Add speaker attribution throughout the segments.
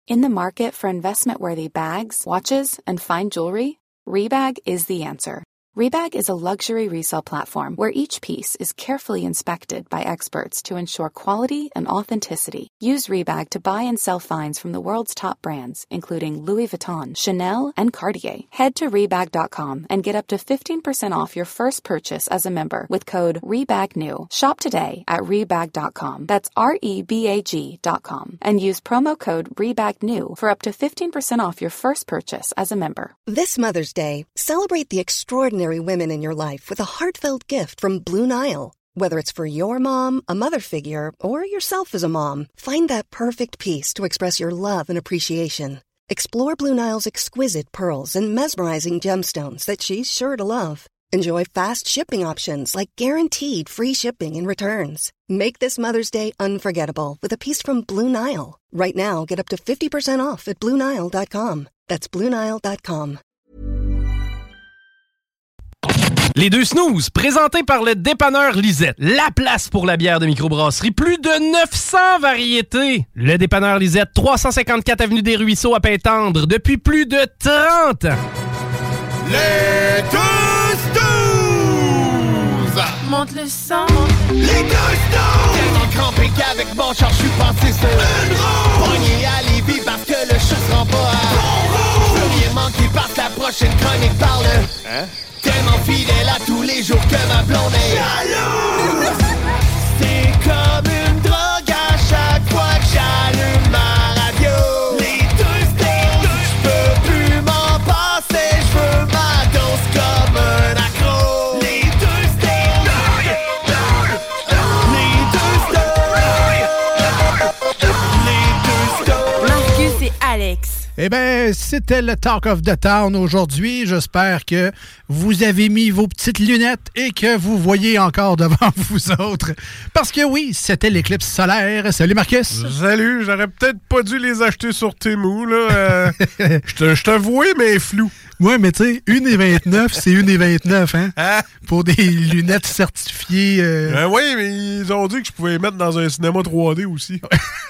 Speaker 1: In the market for investment-worthy bags, watches, and fine jewelry, Rebag is the answer. Rebag is a luxury resale platform where each piece is carefully inspected by experts to ensure quality and authenticity. Use Rebag to buy and sell finds from the world's top brands, including Louis Vuitton, Chanel, and Cartier. Head to Rebag.com and get up to 15% off your first purchase as a member with code REBAGNEW. Shop today at Rebag.com. That's REBAG.com. And use promo code REBAGNEW for up to 15% off your first purchase as a member.
Speaker 2: This Mother's Day, celebrate the extraordinary women in your life with a heartfelt gift from Blue Nile. Whether it's for your mom, a mother figure, or yourself as a mom, find that perfect piece to express your love and appreciation. Explore Blue Nile's exquisite pearls and mesmerizing gemstones that she's sure to love. Enjoy fast shipping options like guaranteed free shipping and returns. Make this Mother's Day unforgettable with a piece from Blue Nile. Right now, get up to 50% off at BlueNile.com. That's BlueNile.com.
Speaker 3: Les deux snooze, présentés par le dépanneur Lisette. La place pour la bière de microbrasserie. Plus de 900 variétés. Le dépanneur Lisette, 354 avenue des Ruisseaux à Pintendre, depuis plus de 30 ans.
Speaker 4: Les deux snooze!
Speaker 5: Monte le sang.
Speaker 4: Les deux snooze! Tellement crampé qu'avec mon char, je suis passé sur une roue. Pogné à Lévis parce que le chat se rend pas à bon roue. Je veux rien manquer parce que la prochaine chronique parle. Hein? Tellement fidèle à tous les jours que ma blonde est jalouse. C'est comme une drogue à chaque fois que j'allume ma radio. Les deux snooze, je peux plus m'en passer, je veux ma dose comme un accro. Les deux snooze, les deux snooze.
Speaker 5: Marcus et Alex.
Speaker 6: Eh bien, c'était le Talk of the Town aujourd'hui. J'espère que vous avez mis vos petites lunettes et que vous voyez encore devant vous autres. Parce que oui, c'était l'éclipse solaire. Salut Marcus!
Speaker 7: Salut, j'aurais peut-être pas dû les acheter sur Temu, là. Je te vois, mais flou.
Speaker 6: Ouais, mais tu sais, 1,29, c'est 1,29, hein? Pour des lunettes certifiées.
Speaker 7: Oui, mais ils ont dit que je pouvais les mettre dans un cinéma 3D aussi.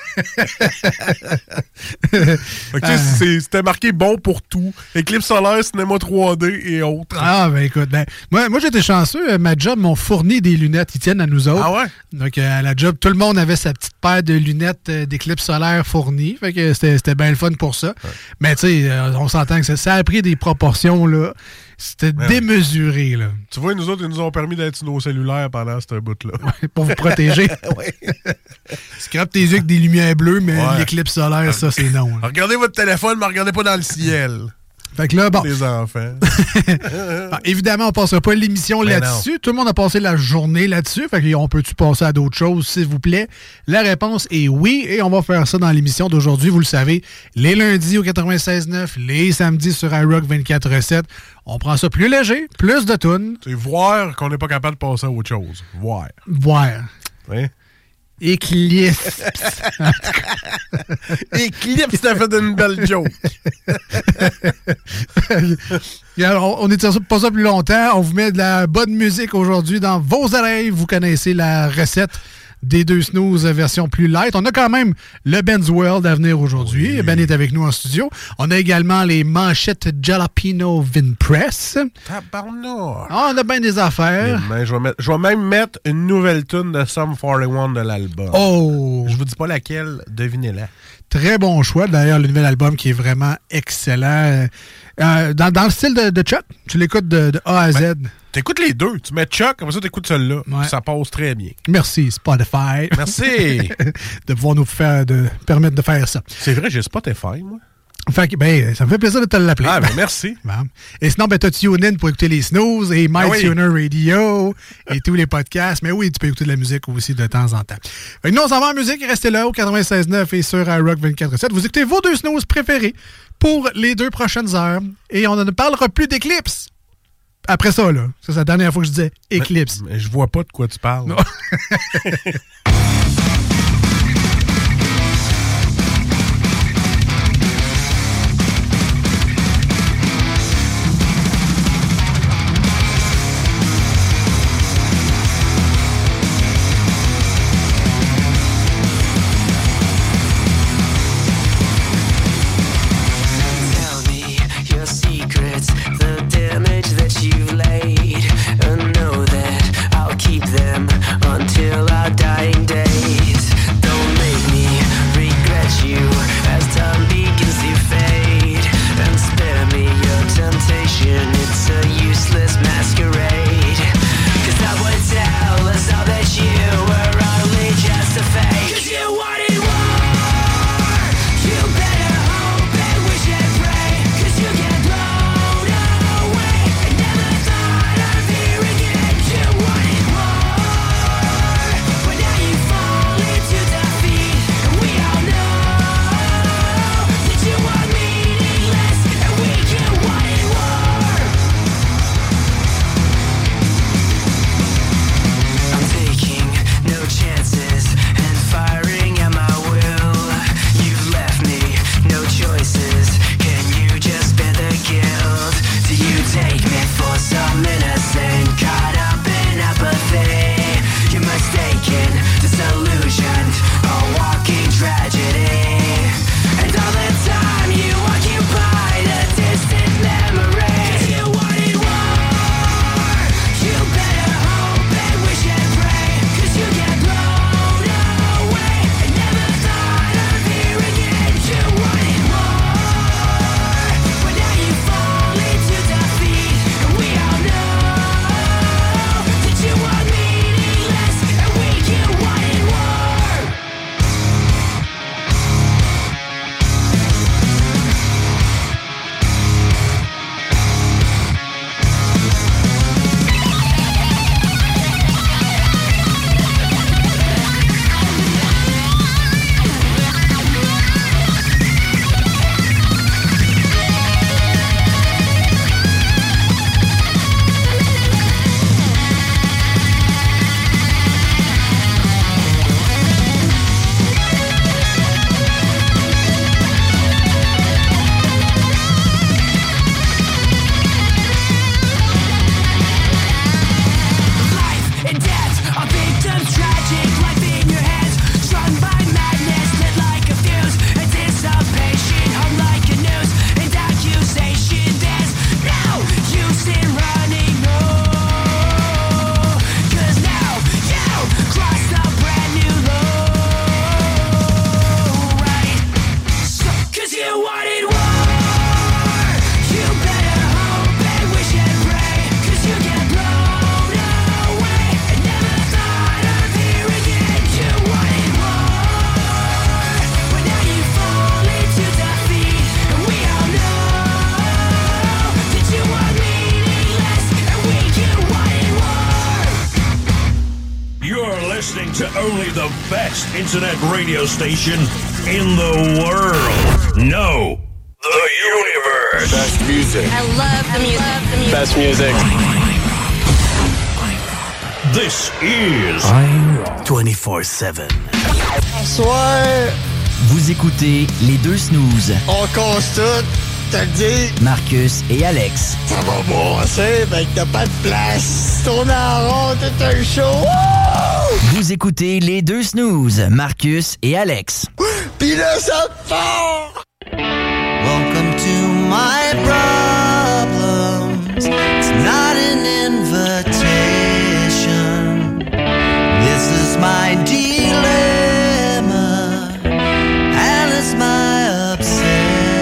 Speaker 7: C'était marqué bon pour tout. Éclipse solaire, cinéma 3D et autres.
Speaker 6: Ah, ben écoute, moi j'étais chanceux. Ma job m'ont fourni des lunettes. Ils tiennent à nous autres.
Speaker 7: Ah ouais?
Speaker 6: Donc, à la job, tout le monde avait sa petite paire de lunettes d'éclipse solaire fournies. Fait que c'était bien le fun pour ça. Ouais. Mais tu sais, on s'entend que ça a pris des proportions, là. C'était démesuré, là.
Speaker 7: Tu vois, nous autres, ils nous ont permis d'être sur nos cellulaires pendant ce bout-là.
Speaker 6: Ouais, pour vous protéger.
Speaker 7: Oui.
Speaker 6: Scrape tes yeux avec des lumières bleues, mais l'éclipse solaire, ça, c'est non. Hein.
Speaker 7: Regardez votre téléphone, mais regardez pas dans le ciel.
Speaker 6: Fait que là, bon.
Speaker 7: Les enfants.
Speaker 6: Évidemment, on ne passera pas l'émission là-dessus. Tout le monde a passé la journée là-dessus. Fait qu'on peut-tu passer à d'autres choses, s'il vous plaît? La réponse est oui. Et on va faire ça dans l'émission d'aujourd'hui. Vous le savez, les lundis au 96.9, les samedis sur iRock 24/7. On prend ça plus léger, plus de tunes.
Speaker 7: C'est voir qu'on n'est pas capable de passer à autre chose. Voir. Oui.
Speaker 6: Éclipse.
Speaker 7: Éclipse, t'as fait une belle joke.
Speaker 6: On n'étire pas ça plus longtemps. On vous met de la bonne musique aujourd'hui dans vos oreilles. Vous connaissez la recette des deux snooze version plus light. On a quand même le Ben's World à venir aujourd'hui. Oui. Ben est avec nous en studio. On a également les manchettes Jalapeno Vinpress.
Speaker 7: Tabarnak!
Speaker 6: On a bien des affaires.
Speaker 7: Je vais même mettre une nouvelle tune de Sum 41 de l'album.
Speaker 6: Oh!
Speaker 7: Je vous dis pas laquelle, devinez-la.
Speaker 6: Très bon choix. D'ailleurs, le nouvel album qui est vraiment excellent. Dans le style de Chuck, tu l'écoutes de A à Z.
Speaker 7: T'écoutes les deux. Tu mets Chuck, comme ça t'écoutes celle-là. Ouais. Ça passe très bien.
Speaker 6: Merci, Spotify.
Speaker 7: Merci.
Speaker 6: de pouvoir nous permettre de faire ça.
Speaker 7: C'est vrai, j'ai Spotify, moi.
Speaker 6: Fait que, ça me fait plaisir de te l'appeler.
Speaker 7: Ah, ben merci.
Speaker 6: Et sinon, t'as TuneIn pour écouter les snooze et MyTuner Radio et tous les podcasts. Mais oui, tu peux écouter de la musique aussi de temps en temps. Fait que nous, on s'en va en musique. Restez là au 96.9 et sur iRock 24/7. Vous écoutez vos deux snooze préférés pour les 2 prochaines heures. Et on ne parlera plus d'éclipse. Après ça, là. Ça, c'est la dernière fois que je disais éclipse.
Speaker 7: Mais je vois pas de quoi tu parles.
Speaker 6: Non.
Speaker 8: only the best internet radio station in the world. No, the universe.
Speaker 4: Best music.
Speaker 5: I love the music.
Speaker 4: Best music.
Speaker 8: This is
Speaker 9: 24/7.
Speaker 4: Bonsoir.
Speaker 9: Vous écoutez les deux snooze.
Speaker 4: On cause tout. T'as dit.
Speaker 9: Marcus et Alex.
Speaker 4: Ça va brasser, ben que t'as pas de place. Tourner en rond, tout un show. Wouh!
Speaker 9: Vous écoutez les deux snooze. Marcus et Alex.
Speaker 4: Pis là, ça part.
Speaker 10: Welcome to my problems. It's not an invitation. This is my dilemma, and it's my obsession.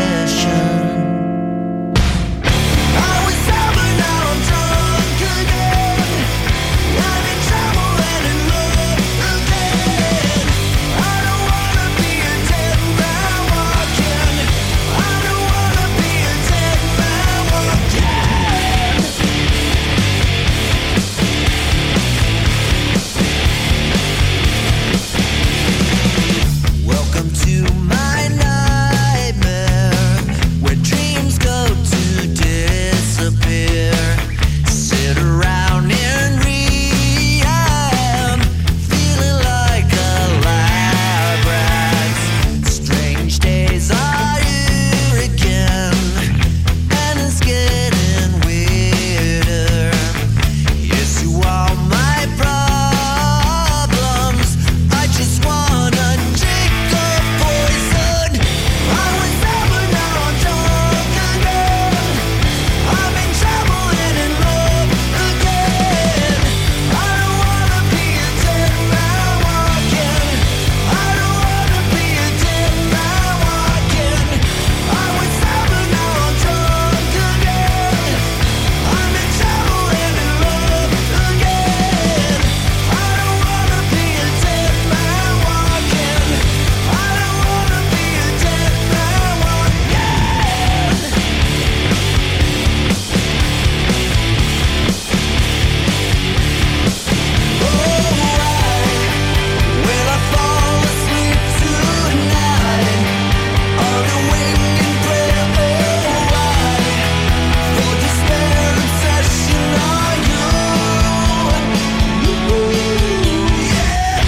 Speaker 10: I was sober, now I'm drunk again. I'm in trouble and in love again. I don't wanna be a dead man walking. I don't wanna be a dead man walking. Welcome to my nightmare, where dreams go to disappear. Sit around in rehab, feeling like a lab rat. Strange days are here again, and it's getting weirder. Yes, you are my problems. I just wanna drink the poison. I was sober, now I'm drunk again. I'm in trouble and in love again. I don't wanna be a dead man walking. I don't wanna be a dead man walking. I was sober, now I'm drunk again. I'm in trouble and in love again. I don't wanna be a dead man walking. I don't wanna be a dead man Will I fall asleep tonight on a winged prayer? For despair obsession on you. Yeah.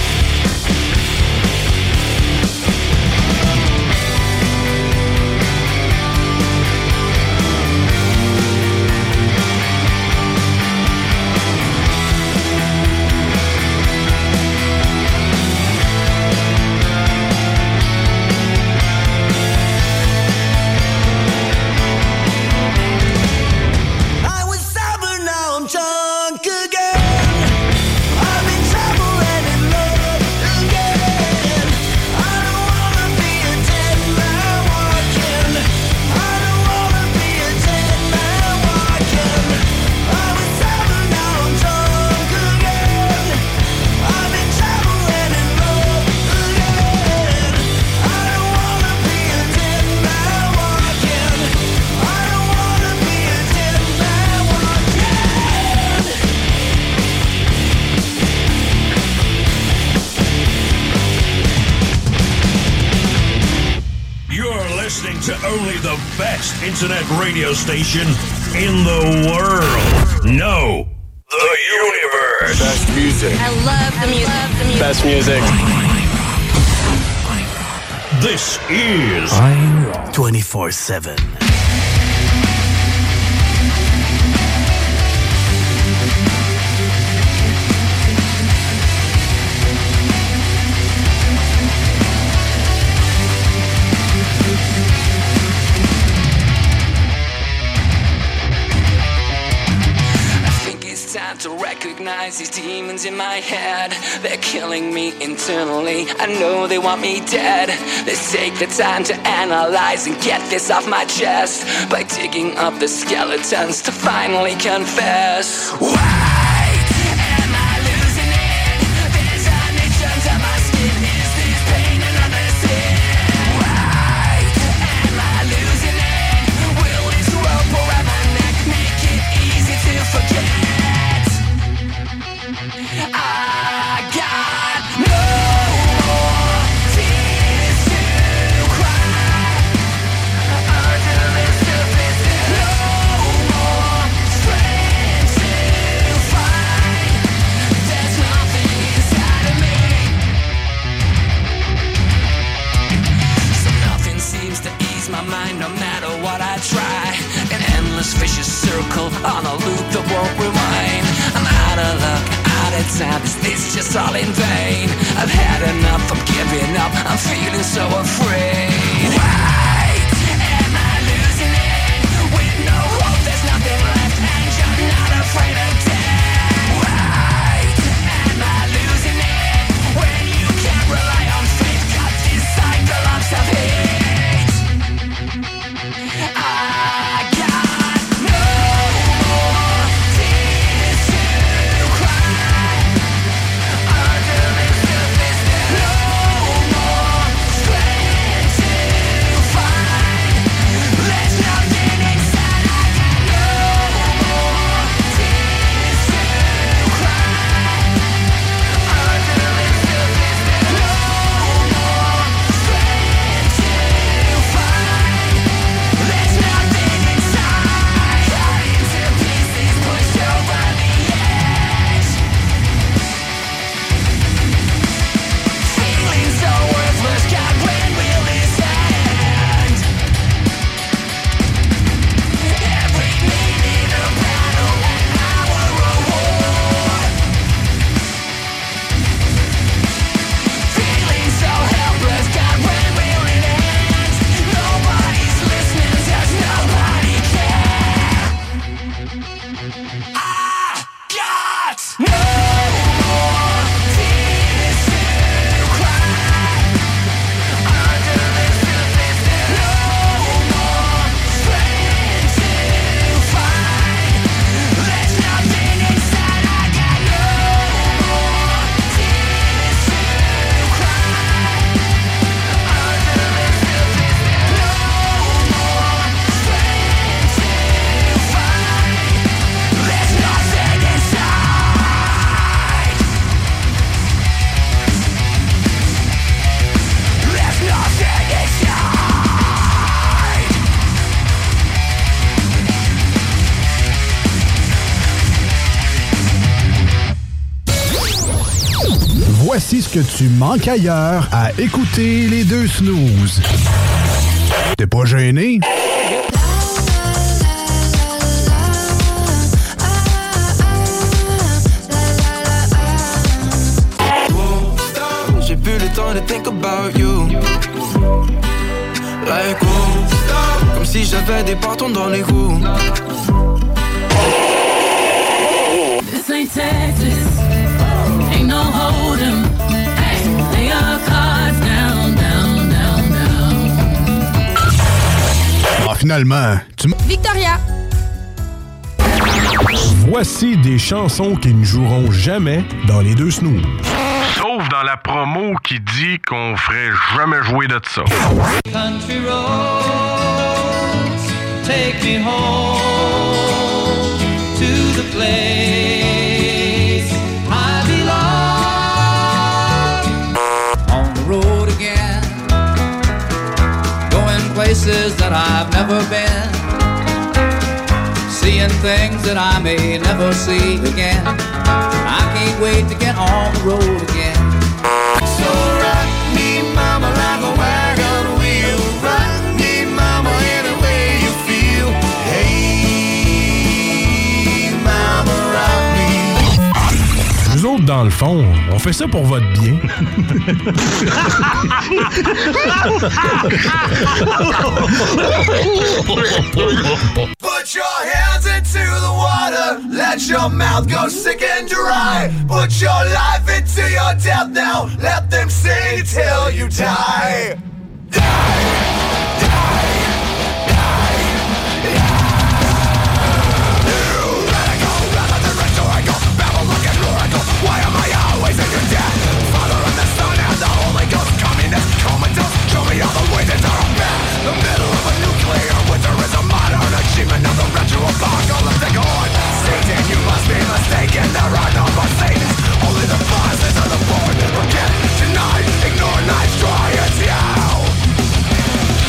Speaker 10: I was sober, now I'm drunk again. I'm in trouble and in love again. I don't wanna be a dead man walking. I don't wanna be a dead man walking. I was sober, now I'm drunk again. I'm in trouble and in love again. I don't wanna be a dead man walking. I don't wanna be a dead man walking.
Speaker 8: You're listening to only the best internet radio station in the world. No, the universe.
Speaker 4: Best music.
Speaker 5: I love the music.
Speaker 4: Best music.
Speaker 8: This is
Speaker 9: 24/7.
Speaker 10: Time to recognize these demons in my head. They're killing me internally. I know they want me dead. Let's take the time to analyze and get this off my chest by digging up the skeletons to finally confess. Why am I losing it? There's undertones on my skin. Is this pain another sin? Why am I losing it? Will this rope around my neck make it easy to forget? I got no my mind no matter what I try. An endless vicious circle on a loop that won't rewind. I'm out of luck, out of time, is this just all in vain? I've had enough, I'm giving up, I'm feeling so afraid. Wait, am I losing it? With no hope, there's nothing left, and you're not afraid of death. Wait, am I losing it? When you can't rely on faith, got this cycle of self-hate. I got no more tears to cry. Under this surface, no more strength to find. There's nothing inside. I got no more tears to cry. Under this surface, no more strength to find. There's nothing inside. Cut into pieces, pushed over the edge. Feeling so worthless, God, when will this end? Every minute a battle and our reward. Feeling so helpless, God, when will it end? Nobody's listening, does nobody care? I got no more tears to cry. Under this surface, there's no more strength to find. There's nothing inside. I got no more tears to cry. Under this surface, there's no more strength to find. There's nothing inside. There's nothing inside.
Speaker 11: Voici ce que tu manques ailleurs à écouter les deux snooze. T'es pas gêné?
Speaker 10: J'ai plus le temps de think about you. Like oh, comme si j'avais des bâtons dans les roues.
Speaker 12: This ain't Texas, ain't no hold'em. Hey, lay your cards down, down, down, down.
Speaker 11: Ah, finalement, tu m'as...
Speaker 12: Victoria.
Speaker 7: Voici des chansons qui ne joueront jamais dans les deux snooze.
Speaker 13: Sauf dans la promo qui dit qu'on ferait jamais jouer de ça.
Speaker 10: Country roads, take me home to the place I belong. On the road again, going places that I've never been, seeing things that I may never see again. I can't wait to get on the road again. So rock me, mama, like a wagon wheel. Rock me, mama, any way you feel. Hey, mama, rock me.
Speaker 7: Nous autres, dans le fond, on fait ça pour votre bien.
Speaker 4: Put your hands into the water, let your mouth go sick and dry. Put your life into your death now, let them sing till you die. Why am I always in your debt? Father and the Son and the Holy Ghost, communist, comatose, show me all the ways that are bad. The middle of a nuclear winter is a modern achievement of the retro-apocalyptic horde. Satan, you must be mistaken, there are no more Satans, only the voices of the born. Forget, deny, ignore, nice try, it's you.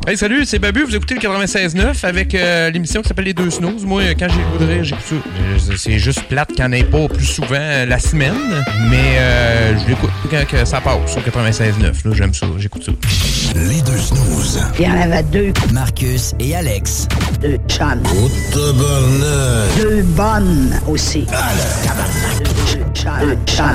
Speaker 14: Hey, salut, c'est Babu. Vous écoutez le 96.9 avec l'émission qui s'appelle Les Deux Snooze. Moi, quand j'ai le goût de rire, j'écoute ça. C'est juste plate qu'il n'y en ait pas plus souvent la semaine, mais je l'écoute quand que ça passe sur 96.9. Là, j'aime ça, j'écoute ça.
Speaker 9: Les Deux Snooze.
Speaker 15: Il y en avait deux.
Speaker 9: Marcus et Alex.
Speaker 15: Deux chums.
Speaker 9: Oh, tabarnak.
Speaker 15: Deux bonnes aussi. Deux chums.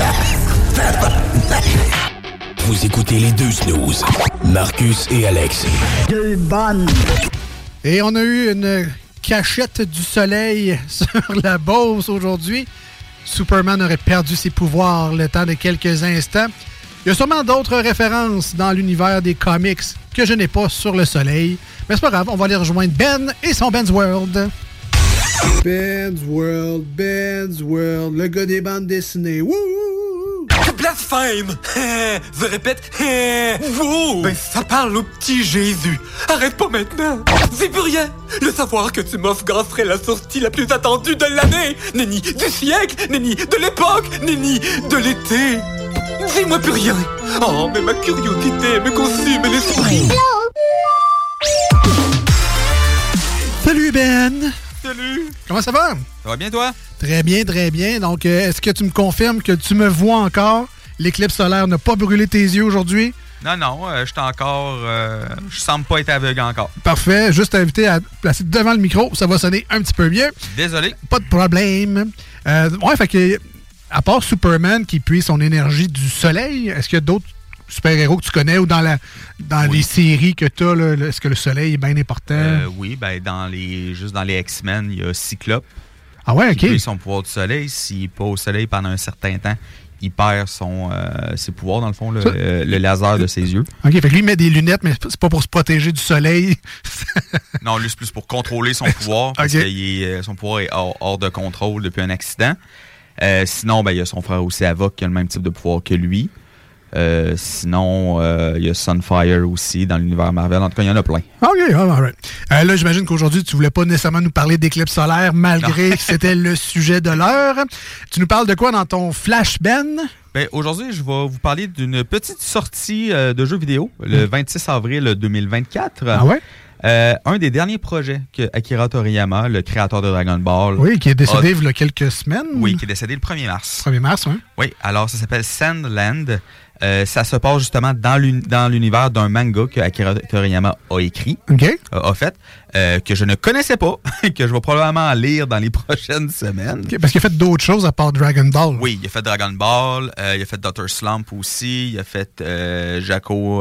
Speaker 9: Vous écoutez Les Deux Snooze. Marcus et Alex.
Speaker 15: Deux bonnes.
Speaker 6: Et on a eu une cachette du soleil sur la Beauce aujourd'hui. Superman aurait perdu ses pouvoirs le temps de quelques instants. Il y a sûrement d'autres références dans l'univers des comics que je n'ai pas sur le soleil. Mais c'est pas grave, on va aller rejoindre Ben et son Ben's World. Ben's World, le gars des bandes dessinées. Wouh!
Speaker 16: Blasphème! Je répète, wow! Ben, ça parle au petit Jésus. Arrête pas maintenant! C'est plus rien! Le savoir que tu m'offres serait la sortie la plus attendue de l'année! Nenni du siècle! Nenni de l'époque! Nenni de l'été! Dis-moi plus rien! Oh, mais ma curiosité me consume l'esprit!
Speaker 6: Salut Ben!
Speaker 16: Salut!
Speaker 6: Comment ça va?
Speaker 16: Ça va bien toi?
Speaker 6: Très bien, très bien. Donc, est-ce que tu me confirmes que tu me vois encore? L'éclipse solaire n'a pas brûlé tes yeux aujourd'hui?
Speaker 16: Non, je suis encore... je semble pas être aveugle encore.
Speaker 6: Parfait. Juste t'inviter à placer devant le micro. Ça va sonner un petit peu mieux.
Speaker 16: Désolé.
Speaker 6: Pas de problème. Ouais, fait que, à part Superman qui puise son énergie du soleil, est-ce qu'il y a d'autres super-héros que tu connais ou dans les séries que tu as, est-ce que le soleil est bien important?
Speaker 16: Oui, ben juste dans les X-Men, il y a Cyclope.
Speaker 6: Ah ouais, OK.
Speaker 16: Qui puise son pouvoir du soleil. S'il n'est pas au soleil pendant un certain temps, il perd ses pouvoirs, dans le fond, le laser de ses yeux.
Speaker 6: OK, fait que lui, il met des lunettes, mais c'est pas pour se protéger du soleil.
Speaker 16: Non, lui, c'est plus pour contrôler son pouvoir, parce que son pouvoir est hors de contrôle depuis un accident. Sinon, ben, il y a son frère aussi, Havok, qui a le même type de pouvoir que lui. Sinon, il y a Sunfire aussi dans l'univers Marvel. En tout cas, il y en a plein.
Speaker 6: OK, all right. Là, j'imagine qu'aujourd'hui, tu voulais pas nécessairement nous parler d'éclipse solaire, malgré que c'était le sujet de l'heure. Tu nous parles de quoi dans ton Flash, Ben?
Speaker 16: Ben, aujourd'hui, je vais vous parler d'une petite sortie de jeux vidéo, le 26 avril 2024.
Speaker 6: Ah ouais?
Speaker 16: Un des derniers projets que Akira Toriyama, le créateur de Dragon Ball...
Speaker 6: Oui, qui est décédé il y a quelques semaines.
Speaker 16: Oui, qui est décédé le 1er mars.
Speaker 6: 1er mars, oui.
Speaker 16: Oui, alors ça s'appelle Sandland. Ça se passe justement dans l'univers d'un manga que Akira Toriyama a écrit, a fait, que je ne connaissais pas, que je vais probablement lire dans les prochaines semaines.
Speaker 6: Okay, parce qu'il a fait d'autres choses à part Dragon Ball.
Speaker 16: Oui, il a fait Dragon Ball, il a fait Dr. Slump aussi, il a fait Jaco,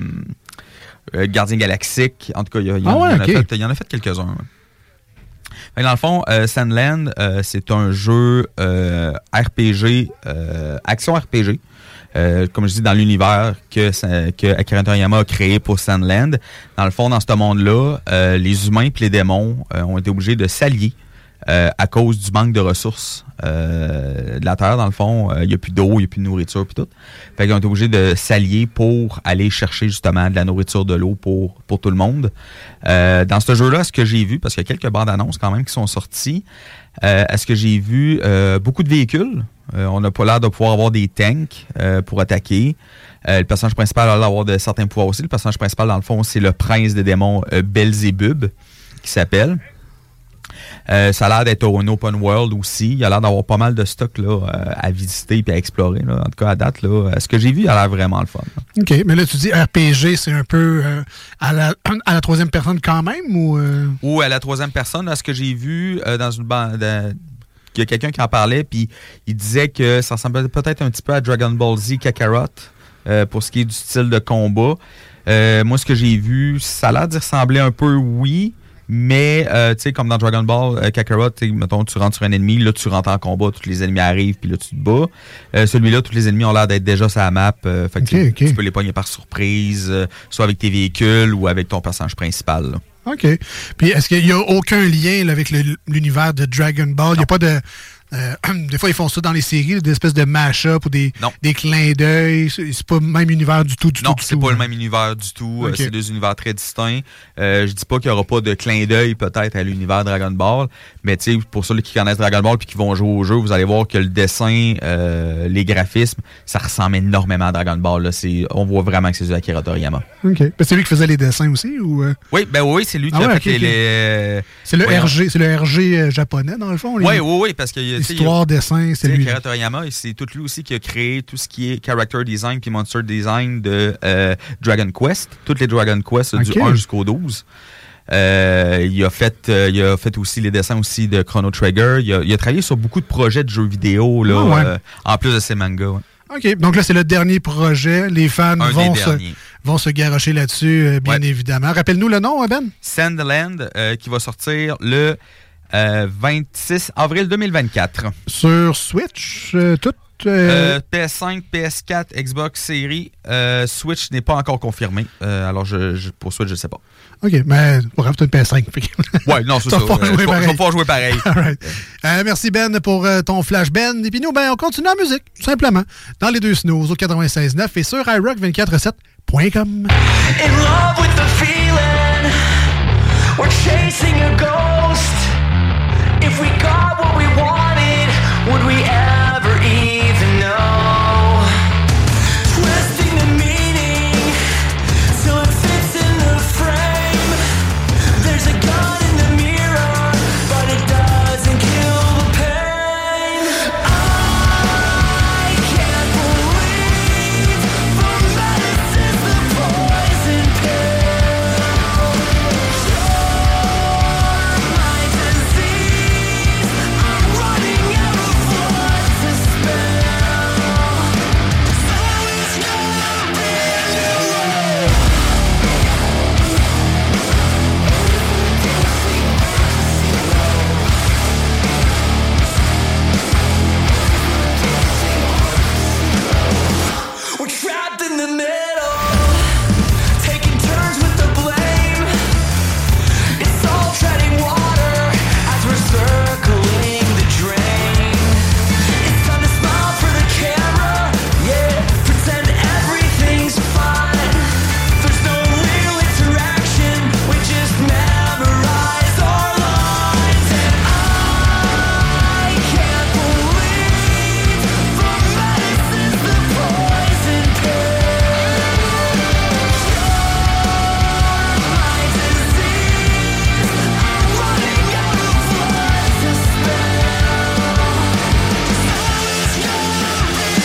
Speaker 16: Gardien Galaxique. En tout cas, il en a fait quelques-uns. Dans le fond, Sandland, c'est un jeu RPG, action RPG. Comme je dis, dans l'univers que Akira Toriyama a créé pour Sandland. Dans le fond, dans ce monde-là, les humains et les démons ont été obligés de s'allier à cause du manque de ressources de la Terre. Dans le fond, il n'y a plus d'eau, il n'y a plus de nourriture, puis tout. Fait qu'ils ont été obligés de s'allier pour aller chercher justement de la nourriture, de l'eau pour tout le monde. Dans ce jeu-là, ce que j'ai vu, parce qu'il y a quelques bandes annonces quand même qui sont sorties, est-ce que j'ai vu beaucoup de véhicules. On n'a pas l'air de pouvoir avoir des tanks pour attaquer. Le personnage principal a l'air d'avoir de certains pouvoirs aussi. Le personnage principal, dans le fond, c'est le prince des démons Belzébub, qui s'appelle. Ça a l'air d'être un open world aussi. Il a l'air d'avoir pas mal de stock là, à visiter et à explorer. Là. En tout cas, à date, là, ce que j'ai vu, il a l'air vraiment le fun. Là.
Speaker 6: OK, mais là, tu dis RPG, c'est un peu à la troisième personne quand même? Ou
Speaker 16: à la troisième personne, là, ce que j'ai vu dans une bande... Il y a quelqu'un qui en parlait, puis il disait que ça ressemblait peut-être un petit peu à Dragon Ball Z Kakarot pour ce qui est du style de combat. Moi, ce que j'ai vu, ça a l'air d'y ressembler un peu, oui, mais tu sais, comme dans Dragon Ball Kakarot, mettons, tu rentres sur un ennemi, là, tu rentres en combat, tous les ennemis arrivent, puis là, tu te bats. Celui-là, tous les ennemis ont l'air d'être déjà sur la map. Fait que tu peux les pogner par surprise, soit avec tes véhicules ou avec ton personnage principal, là.
Speaker 6: OK. Puis est-ce qu'il n'y a aucun lien là, avec l'univers de Dragon Ball? Il n'y a pas de Des fois, ils font ça dans les séries, des espèces de mash-up ou des clins d'œil. C'est pas le même univers du tout.
Speaker 16: Non, c'est pas le même univers du tout.
Speaker 6: Okay.
Speaker 16: C'est deux univers très distincts. Je dis pas qu'il y aura pas de clin d'œil peut-être à l'univers Dragon Ball, mais tu sais, pour ceux qui connaissent Dragon Ball puis qui vont jouer au jeu, vous allez voir que le dessin, les graphismes, ça ressemble énormément à Dragon Ball. Là. On voit vraiment que c'est du Akira Toriyama.
Speaker 6: OK. Ben, c'est lui qui faisait les dessins aussi? Ou
Speaker 16: Oui, c'est lui qui a fait les...
Speaker 6: C'est le RG, c'est le RG japonais, dans le fond?
Speaker 16: Oui, parce que...
Speaker 6: Histoire, dessin, c'est lui.
Speaker 16: Akira Toriyama, c'est tout lui aussi qui a créé tout ce qui est character design puis monster design de Dragon Quest. Toutes les Dragon Quest, du 1 jusqu'au 12. Il a fait aussi les dessins aussi de Chrono Trigger. Il a travaillé sur beaucoup de projets de jeux vidéo là, en plus de ses mangas. Ouais.
Speaker 6: OK. Donc là, c'est le dernier projet. Les fans vont se garrocher là-dessus, bien évidemment. Rappelle-nous le nom, Ben?
Speaker 16: Sandland, qui va sortir le 26 avril 2024.
Speaker 6: Sur Switch, tout?
Speaker 16: PS5, PS4, Xbox Series. Switch n'est pas encore confirmé. Alors, pour Switch, je ne sais pas.
Speaker 6: OK, mais pour grave, tu as une PS5.
Speaker 16: Oui, non, c'est ça. Je vais pouvoir jouer pareil.
Speaker 6: Right. Merci, Ben, pour ton flash, Ben. Et puis nous, on continue en musique, tout simplement. Dans les deux snooze, au 96.9 et sur iRock247.com.
Speaker 10: In love with the feeling, we're chasing a ghost. If we got what we wanted, would we ever even know? Twisting the meaning till it fits in the frame. There's a gun in the mirror, but it doesn't kill the pain. I can't believe the medicine's the poison pill. You're my disease. I'm running out of blood to spill. So it's gonna be you. We're trapped in the middle, taking turns with the blame. It's all treading water as we're circling the drain. It's time to smile for the camera, yeah, pretend everything's fine. There's no real interaction, we just memorize our lines. And I can't believe the medicine's the poison pill. My disease, I'm running out of blood to spill. So it's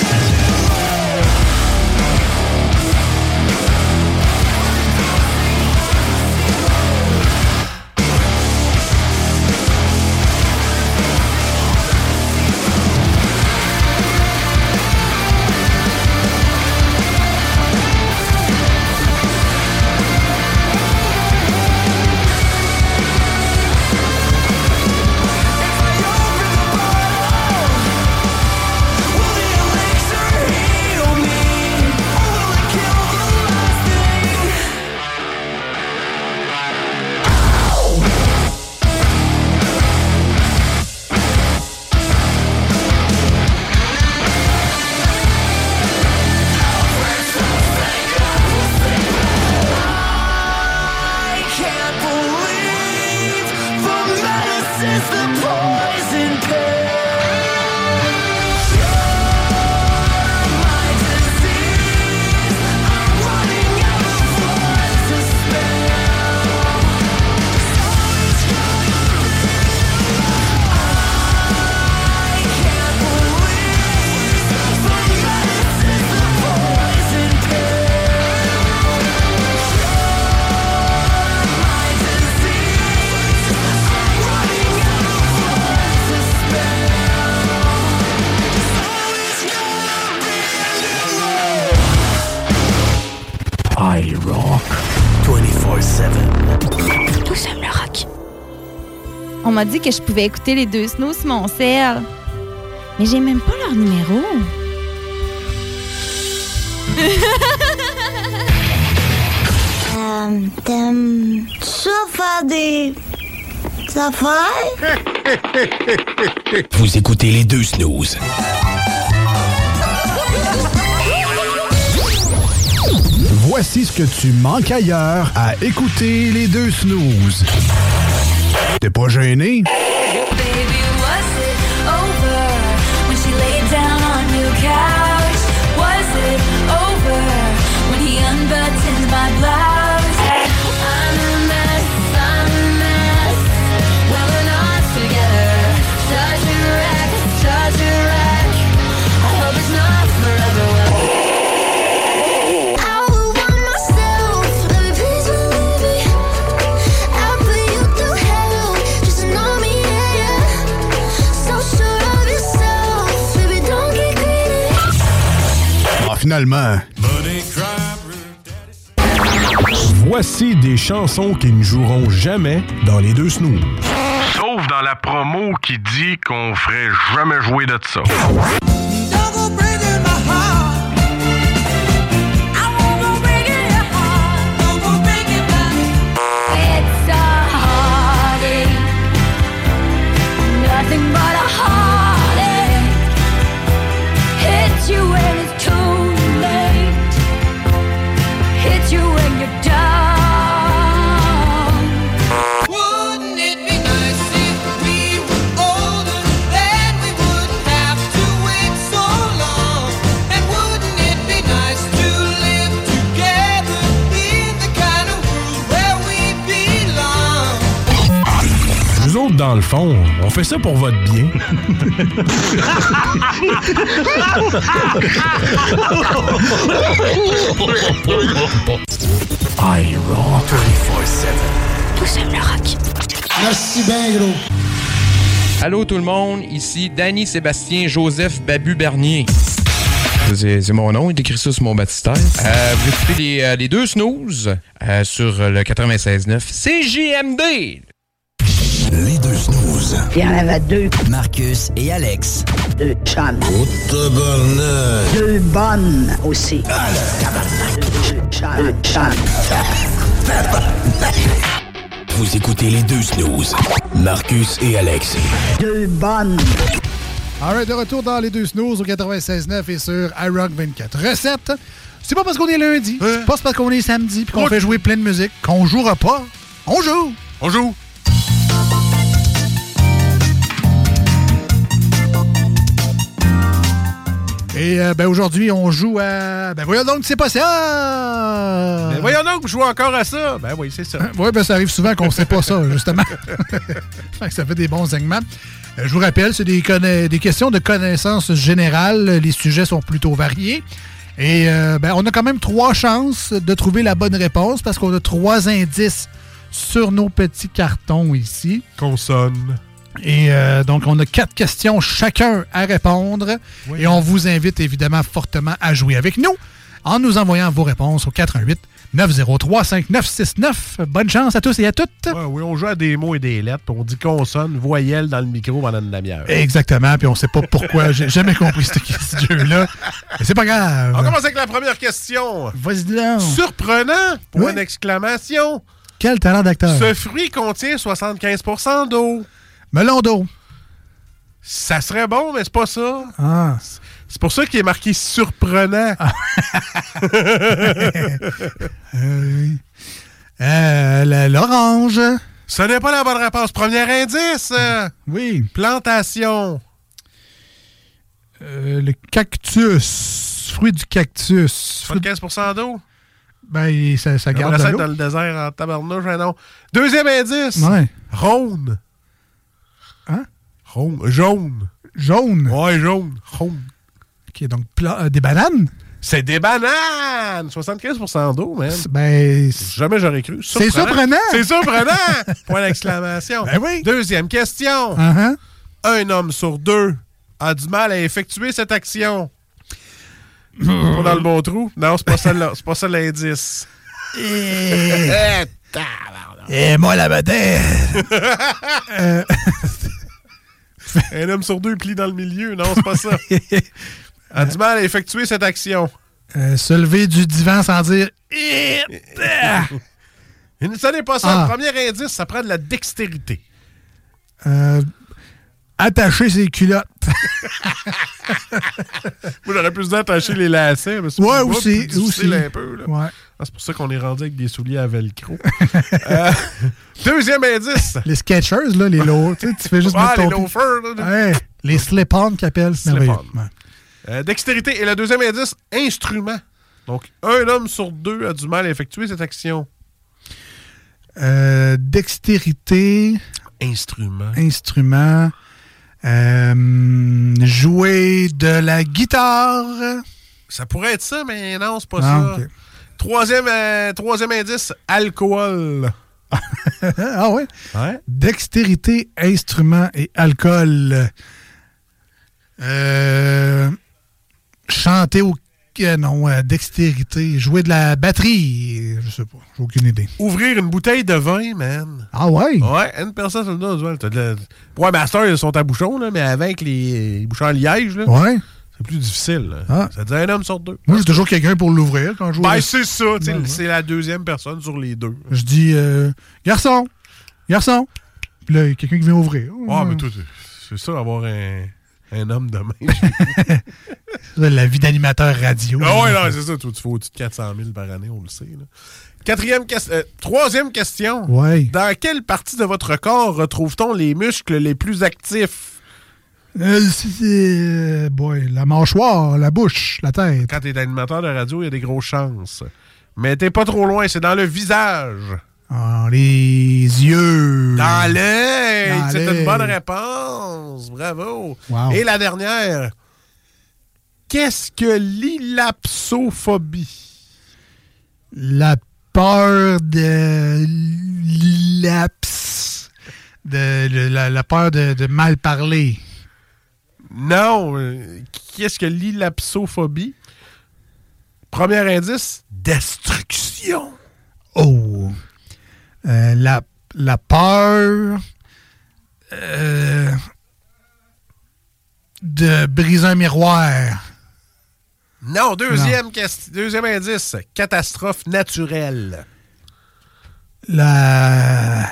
Speaker 10: I can't believe the medicine's the poison pill. You're my disease. I'm running out of blood to spill. So it's gonna be I can't believe the medicine's the poison pill.
Speaker 9: iRock 24/7.
Speaker 17: Nous sommes le rock. On m'a dit que je pouvais écouter les deux snooze sur mon cell. Mais j'ai même pas leur numéro.
Speaker 18: T'aimes ça faire des
Speaker 10: affaires?
Speaker 9: Vous écoutez les deux snooze.
Speaker 11: Voici ce que tu manques ailleurs à écouter les deux snooze. T'es pas gêné?
Speaker 12: Baby, was it over when she laid down on your couch? Was it over when he unbuttoned my blouse? I'm a mess, well we're not together. Such a wreck, I hope it's not forever. I would want myself, let me please believe it. I'll put you through hell, just to know me, yeah. So sure of yourself, baby, don't get greedy.
Speaker 11: Ah, finalement. Voici des chansons qui ne joueront jamais dans les deux snooze.
Speaker 13: Sauf dans la promo qui dit qu'on ferait jamais jouer de ça.
Speaker 12: It's a heartache, nothing but a heartache. Hits you when it's too late, hits you when you're down. Wouldn't it be nice if we were older, then we wouldn't have to wait so long? And wouldn't it be nice to live together in the kind of world where we belong?
Speaker 11: Nous autres, dans le fond, on fait ça pour votre bien.
Speaker 9: Iron 24/7.
Speaker 12: Tous aiment le rock.
Speaker 10: Merci bien, gros.
Speaker 14: Allô tout le monde, ici Danny Sébastien Joseph Babu Bernier. C'est mon nom, il écrit ça sur mon baptistère. Vous écoutez les deux snooze sur le 96.9 CJMD.
Speaker 9: Les deux snooze.
Speaker 15: Il y en avait deux.
Speaker 9: Marcus et Alex.
Speaker 15: Deux chums.
Speaker 9: Oh, tabarnak.
Speaker 15: Deux bonnes aussi. Deux chums.
Speaker 9: Vous écoutez les deux snooze. Marcus et Alex.
Speaker 15: Deux bonnes.
Speaker 6: Alright, de retour dans les deux snooze au 96.9 et sur iRock 24/7. C'est pas parce qu'on est lundi, c'est pas parce qu'on est samedi puis qu'on fait jouer plein de musique qu'on jouera pas. On joue!
Speaker 7: On joue!
Speaker 6: Et aujourd'hui, on joue à... Ben voyons donc, c'est pas ça!
Speaker 7: Ben voyons donc, jouer encore à ça! Ben oui, c'est ça.
Speaker 6: Oui, ben ça arrive souvent qu'on sait pas ça, justement. Ça fait des bons segments. Je vous rappelle, c'est des questions de connaissances générales. Les sujets sont plutôt variés. Et on a quand même 3 chances de trouver la bonne réponse parce qu'on a 3 indices sur nos petits cartons ici.
Speaker 7: Consonne.
Speaker 6: Et donc, on a 4 questions chacun à répondre. Oui. Et on vous invite évidemment fortement à jouer avec nous en nous envoyant vos réponses au 418-903-5969. Bonne chance à tous et à toutes.
Speaker 7: Oui, on joue à des mots et des lettres, puis on dit consonne, voyelle dans le micro pendant une demi-heure.
Speaker 6: Exactement, puis on sait pas pourquoi. J'ai jamais compris ce jeu-là. Mais c'est pas grave.
Speaker 7: On commence avec la première question.
Speaker 6: Vas-y donc.
Speaker 7: Surprenant, point d'exclamation.
Speaker 6: Quel talent d'acteur.
Speaker 7: Ce fruit contient 75% d'eau.
Speaker 6: Melon d'eau.
Speaker 7: Ça serait bon, mais c'est pas ça.
Speaker 6: Ah.
Speaker 7: C'est pour ça qu'il est marqué surprenant. Ah.
Speaker 6: L'orange.
Speaker 7: Ce n'est pas la bonne réponse. Premier indice.
Speaker 6: Oui.
Speaker 7: Plantation.
Speaker 6: Le cactus. Fruit du cactus.
Speaker 7: 75% d'eau.
Speaker 6: Ben, ça garde de l'eau.
Speaker 7: Dans le désert en tabarnouche, non. Deuxième indice.
Speaker 6: Ouais.
Speaker 7: Rhône.
Speaker 6: Hein?
Speaker 7: Jaune.
Speaker 6: Jaune?
Speaker 7: Ouais, jaune. Rhône.
Speaker 6: OK, donc des bananes?
Speaker 7: C'est des bananes! 75% d'eau, man.
Speaker 6: Ben,
Speaker 7: jamais j'aurais cru.
Speaker 6: C'est surprenant!
Speaker 7: C'est surprenant! Point d'exclamation.
Speaker 6: Ben oui.
Speaker 7: Deuxième question.
Speaker 6: Uh-huh.
Speaker 7: Un homme sur 2 a du mal à effectuer cette action. Pas dans le bon trou? Non, c'est pas ça, c'est pas ça l'indice.
Speaker 6: Et moi, la bedaine!
Speaker 7: Un homme sur 2 plie dans le milieu. Non, c'est pas ça. A du mal à effectuer cette action.
Speaker 6: Se lever du divan sans dire...
Speaker 7: Ça n'est pas ça. Le premier indice, ça prend de la dextérité.
Speaker 6: Attacher ses culottes.
Speaker 7: Moi, j'aurais plus d'attacher les lacets. Mais
Speaker 6: ouais, aussi.
Speaker 7: Un peu, là.
Speaker 6: Ouais.
Speaker 7: Ah, c'est pour ça qu'on est rendu avec des souliers à velcro. Deuxième indice.
Speaker 6: Les Skechers, là, les low. Tu fais juste mettre
Speaker 7: les
Speaker 6: ton...
Speaker 7: loafers. Là,
Speaker 6: ouais, les slip-on qu'ils appellent.
Speaker 7: Slip-on. Ouais. Dextérité. Et le deuxième indice, instrument. Donc, un homme sur deux a du mal à effectuer cette action.
Speaker 6: Dextérité.
Speaker 7: Instrument.
Speaker 6: Jouer de la guitare.
Speaker 7: Ça pourrait être ça, mais non, c'est pas ça. Okay. Troisième indice, alcool.
Speaker 6: Ah ouais?
Speaker 7: Ouais.
Speaker 6: Dextérité, instrument et alcool. Chanter au... dextérité. Jouer de la batterie. Je sais pas. J'ai aucune idée.
Speaker 7: Ouvrir une bouteille de vin, man.
Speaker 6: Ah ouais?
Speaker 7: Ouais, une personne sur le dos. Ouais, Master, ils sont à bouchon, là, mais avec les bouchons à liège, là,
Speaker 6: ouais.
Speaker 7: C'est plus difficile. Ah. Ça dit un homme sur deux.
Speaker 6: Moi, j'ai toujours quelqu'un pour l'ouvrir quand je joue.
Speaker 7: Ben, c'est ça. Ouais. C'est la deuxième personne sur les deux.
Speaker 6: Je dis, garçon. Puis là, il y a quelqu'un qui vient ouvrir.
Speaker 7: Ah, mais toi, c'est ça, avoir un homme de main.
Speaker 6: La vie d'animateur radio.
Speaker 7: Ah ouais, non, c'est ça. Toi, tu fais au-dessus de 400 000 par année, on le sait. Là. Troisième question.
Speaker 6: Ouais.
Speaker 7: Dans quelle partie de votre corps retrouve-t-on les muscles les plus actifs?
Speaker 6: La mâchoire, la bouche, la tête.
Speaker 7: Quand t'es animateur de radio, il y a des grosses chances. Mais t'es pas trop loin, c'est dans le visage.
Speaker 6: Ah, les yeux.
Speaker 7: Dans l'œil. C'est une bonne réponse. Bravo.
Speaker 6: Wow.
Speaker 7: Et la dernière. Qu'est-ce que l'ilapsophobie?
Speaker 6: La peur de l'ilapse. La peur de mal parler.
Speaker 7: Non. Qu'est-ce que l'ilapsophobie? Premier indice, destruction.
Speaker 6: Oh. La peur de briser un miroir.
Speaker 7: Non, deuxième indice, catastrophe naturelle.
Speaker 6: La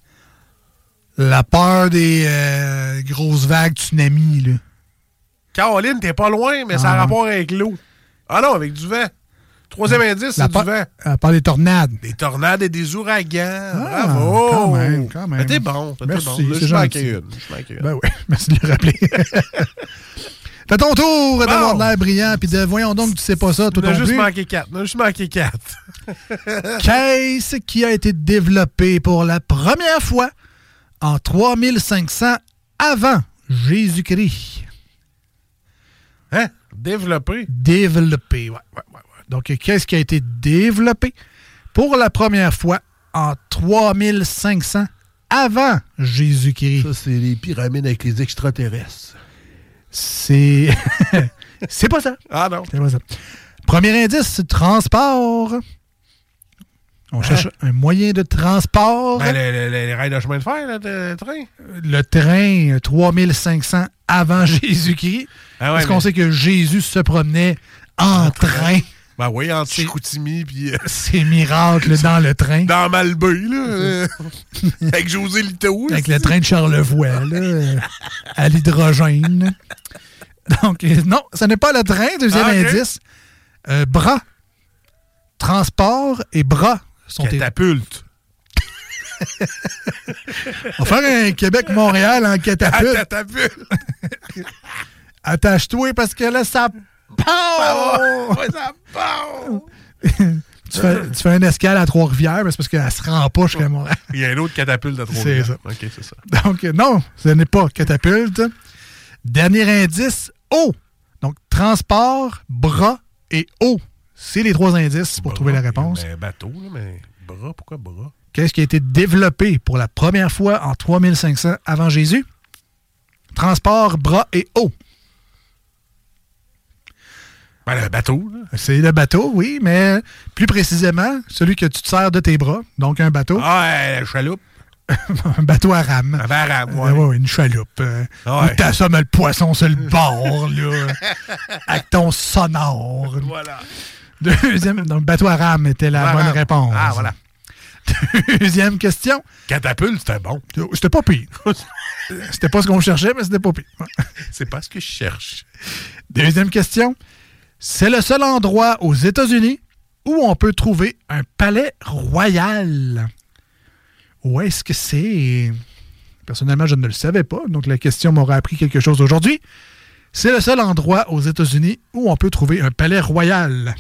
Speaker 6: peur des grosses vagues tsunami, là.
Speaker 7: Caroline, t'es pas loin, mais ça a rapport avec l'eau. Ah non, avec du vent. Troisième indice, c'est du vent.
Speaker 6: Elle parle des tornades.
Speaker 7: Des tornades et des ouragans. Bravo!
Speaker 6: Quand même.
Speaker 7: Mais t'es bon.
Speaker 6: Merci,
Speaker 7: bon. Je manquais une.
Speaker 6: Ben oui, merci de le rappeler. C'est ton tour d'avoir l'air brillant, puis voyons donc, tu sais pas ça, tout
Speaker 7: on a
Speaker 6: non
Speaker 7: juste
Speaker 6: plus.
Speaker 7: manqué 4. On a juste manqué 4.
Speaker 6: Qu'est-ce qui a été développé pour la première fois en 3500 avant Jésus-Christ?
Speaker 7: Hein? Développé?
Speaker 6: Développé, ouais. Donc, qu'est-ce qui a été développé pour la première fois en 3500 avant Jésus-Christ?
Speaker 7: Ça, c'est les pyramides avec les extraterrestres.
Speaker 6: C'est pas ça.
Speaker 7: Ah non.
Speaker 6: C'est pas ça. Premier indice, transport. On cherche un moyen de transport.
Speaker 7: Ben, les rails de chemin de fer, le train.
Speaker 6: Le train, 3500 avant Jésus-Christ.
Speaker 7: Ah ouais,
Speaker 6: Est-ce qu'on sait que Jésus se promenait en train?
Speaker 7: Ben oui, entre Chicoutimi puis...
Speaker 6: Ces miracles dans le train.
Speaker 7: Dans Malbaie, là. Avec José Lito.
Speaker 6: Avec le train de Charlevoix, là. À l'hydrogène. Donc, non, ce n'est pas le train, deuxième indice. Bras. Transport et bras sont
Speaker 7: catapulte.
Speaker 6: On va faire un Québec-Montréal en catapulte.
Speaker 7: Catapulte.
Speaker 6: Attache-toi parce que là, ça part!
Speaker 7: Ouais, ça part!
Speaker 6: Tu fais un escale à Trois-Rivières, mais c'est parce qu'elle se rend pas jusqu'à Montréal.
Speaker 7: Il y a un autre catapulte à Trois-Rivières.
Speaker 6: C'est ça.
Speaker 7: OK, c'est ça.
Speaker 6: Donc, non, ce n'est pas catapulte. Dernier indice, eau. Donc, transport, bras et eau. C'est les trois indices pour trouver la réponse.
Speaker 7: Mais bateau, là, mais bras, pourquoi bras?
Speaker 6: Qu'est-ce qui a été développé pour la première fois en 3500 avant Jésus? Transport, bras et eau.
Speaker 7: Ben, le bateau, là.
Speaker 6: C'est le bateau, oui, mais plus précisément, celui que tu te sers de tes bras. Donc, un bateau.
Speaker 7: Ah, la chaloupe.
Speaker 6: Un bateau à rame.
Speaker 7: Un bateau à rame, ouais.
Speaker 6: Ouais, une chaloupe. Où t'assommes le poisson sur le bord, là. Avec ton sonore.
Speaker 7: Voilà.
Speaker 6: Deuxième, donc, bateau à rame était la bonne réponse.
Speaker 7: Ah, voilà.
Speaker 6: Deuxième question.
Speaker 7: Catapulte, c'était bon.
Speaker 6: C'était pas pire. C'était pas ce qu'on cherchait, mais c'était pas pire.
Speaker 7: C'est pas ce que je cherche.
Speaker 6: Deuxième question. C'est le seul endroit aux États-Unis où on peut trouver un palais royal. Où est-ce que c'est? Personnellement, je ne le savais pas, donc la question m'aura appris quelque chose aujourd'hui. C'est le seul endroit aux États-Unis où on peut trouver un palais royal.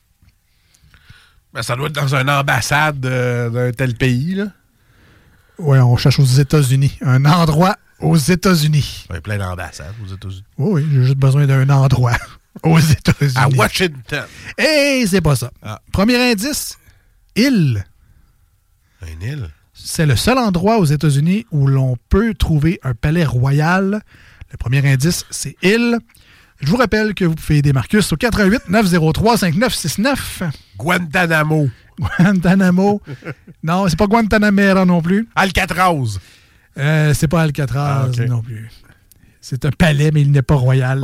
Speaker 7: Ben, ça doit être dans une ambassade d'un tel pays, là.
Speaker 6: Oui, on cherche aux États-Unis. Un endroit aux États-Unis.
Speaker 7: Il y a plein d'ambassades aux États-Unis.
Speaker 6: Oui, j'ai juste besoin d'un endroit aux États-Unis.
Speaker 7: À Washington.
Speaker 6: Et c'est pas ça.
Speaker 7: Ah.
Speaker 6: Premier indice, île.
Speaker 7: Une île?
Speaker 6: C'est le seul endroit aux États-Unis où l'on peut trouver un palais royal. Le premier indice, c'est île. Je vous rappelle que vous pouvez aider Marcus au 88 903 5969.
Speaker 7: Guantanamo.
Speaker 6: Guantanamo. Non, c'est pas Guantanamera non plus.
Speaker 7: Alcatraz.
Speaker 6: C'est pas Alcatraz non plus. C'est un palais, mais il n'est pas royal.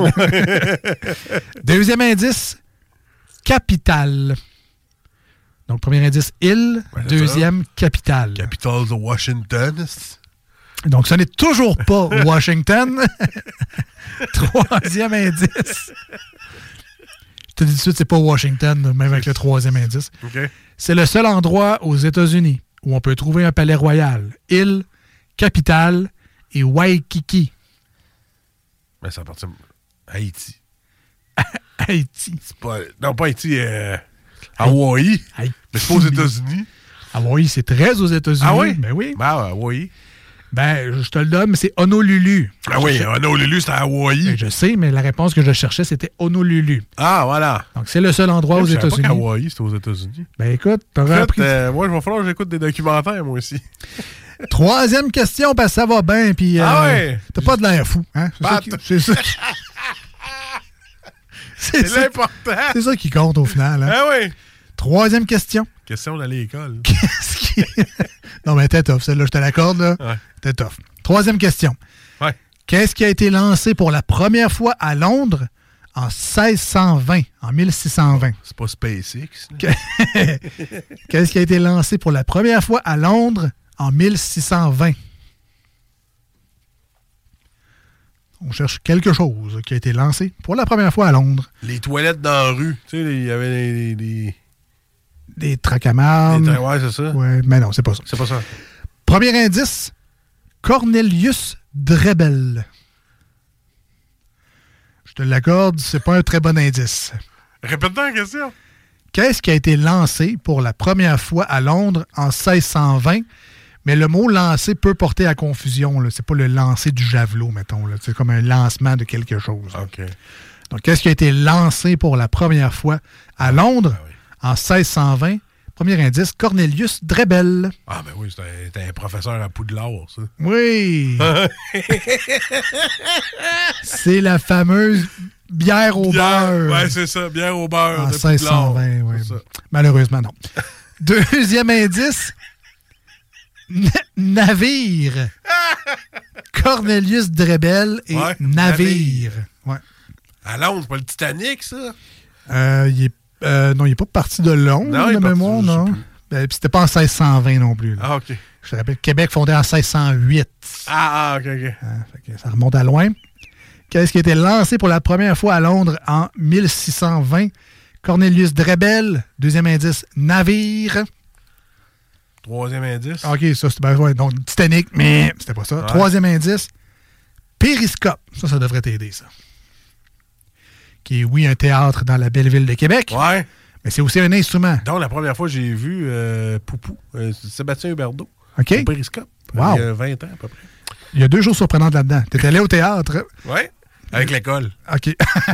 Speaker 6: Deuxième indice, capitale. Donc, premier indice, île.
Speaker 7: Ouais,
Speaker 6: deuxième, capitale.
Speaker 7: Capitale de Washington.
Speaker 6: Donc, ce n'est toujours pas Washington. Troisième indice. Je te dis tout de suite, c'est pas Washington, même avec le troisième indice.
Speaker 7: Okay.
Speaker 6: C'est le seul endroit aux États-Unis où on peut trouver un palais royal. Île, capitale et Waikiki.
Speaker 7: Ben, ça appartient à Haïti.
Speaker 6: Haïti.
Speaker 7: Non, pas Haïti. Hawaï. Mais c'est pas aux États-Unis.
Speaker 6: Hawaï, c'est très aux États-Unis.
Speaker 7: Ah oui?
Speaker 6: Ben oui.
Speaker 7: Ben, Hawaï.
Speaker 6: Ben, je te le donne, mais c'est Honolulu.
Speaker 7: Ah oui, Honolulu, c'est à Hawaï.
Speaker 6: Ben, je sais, mais la réponse que je cherchais, c'était Honolulu.
Speaker 7: Ah, voilà.
Speaker 6: Donc, c'est le seul endroit aux États-Unis.
Speaker 7: Je savais pas qu'Hawaï, c'était aux États-Unis.
Speaker 6: Ben, écoute, t'aurais appris.
Speaker 7: Moi, il va falloir que j'écoute des documentaires, moi aussi.
Speaker 6: Troisième question, parce que ça va bien, puis
Speaker 7: ouais.
Speaker 6: T'as pas de l'air fou. Hein? C'est ça.
Speaker 7: C'est l'important.
Speaker 6: C'est ça qui compte au final. Hein?
Speaker 7: Ah oui.
Speaker 6: Troisième question.
Speaker 7: Question d'aller à l'école.
Speaker 6: Qu'est-ce qui... Non, mais t'es tough. Celle-là, je te l'accorde. Là.
Speaker 7: Ouais.
Speaker 6: T'es tough. Troisième question.
Speaker 7: Ouais.
Speaker 6: Qu'est-ce qui a été lancé pour la première fois à Londres en 1620, en 1620?
Speaker 7: C'est pas SpaceX.
Speaker 6: Qu'est-ce qui a été lancé pour la première fois à Londres en 1620? On cherche quelque chose qui a été lancé pour la première fois à Londres.
Speaker 7: Les toilettes dans la rue. Tu sais, il y avait
Speaker 6: des tracamards.
Speaker 7: Ouais, c'est ça.
Speaker 6: Ouais, mais non, c'est pas ça.
Speaker 7: C'est pas ça.
Speaker 6: Premier indice, Cornelius Drebbel. Je te l'accorde, c'est pas un très bon indice.
Speaker 7: Répète-toi la question.
Speaker 6: Qu'est-ce qui a été lancé pour la première fois à Londres en 1620? Mais le mot lancer peut porter à confusion. Là. C'est pas le lancer du javelot, mettons. Là. C'est comme un lancement de quelque chose.
Speaker 7: OK.
Speaker 6: Donc, qu'est-ce qui a été lancé pour la première fois à Londres en 1620? Premier indice, Cornelius Drebbel.
Speaker 7: Ah, ben oui, c'était un professeur à Poudlard, ça.
Speaker 6: Oui! C'est la fameuse bière au beurre.
Speaker 7: Ouais, c'est ça, bière au beurre.
Speaker 6: En
Speaker 7: de
Speaker 6: 1620, oui. Malheureusement, non. Deuxième indice, navire. Cornelius Drebbel et navire. Ouais.
Speaker 7: À Londres, c'est pas le Titanic, ça?
Speaker 6: Non, il n'est pas parti de Londres, de mémoire, non. Puis c'était pas en 1620 non plus. Là.
Speaker 7: Ah, OK.
Speaker 6: Je te rappelle, Québec fondé en 1608.
Speaker 7: Ah, OK.
Speaker 6: Ça remonte à loin. Qu'est-ce qui a été lancé pour la première fois à Londres en 1620? Cornelius Drebbel. Deuxième indice, navire.
Speaker 7: Troisième indice.
Speaker 6: OK, ça, c'était donc Titanic, mais c'était pas ça.
Speaker 7: Ouais.
Speaker 6: Troisième indice, périscope. Ça devrait t'aider, ça. Qui est, oui, un théâtre dans la belle ville de Québec.
Speaker 7: Ouais.
Speaker 6: Mais c'est aussi un instrument.
Speaker 7: Donc, la première fois que j'ai vu Poupou, Sébastien Huberdeau.
Speaker 6: OK.
Speaker 7: Au périscope.
Speaker 6: Wow.
Speaker 7: Il y a 20 ans, à peu près.
Speaker 6: Il y a 2 choses surprenantes là-dedans. Tu étais allé au théâtre.
Speaker 7: Oui. Avec l'école.
Speaker 6: OK.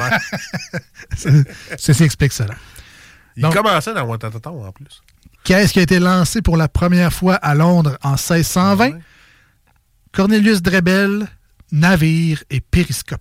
Speaker 6: Ceci explique cela.
Speaker 7: Il commençait dans Ouattatata, en plus.
Speaker 6: Qu'est-ce qui a été lancé pour la première fois à Londres en 1620? Ouais. Cornelius Drebbel, navire et périscope.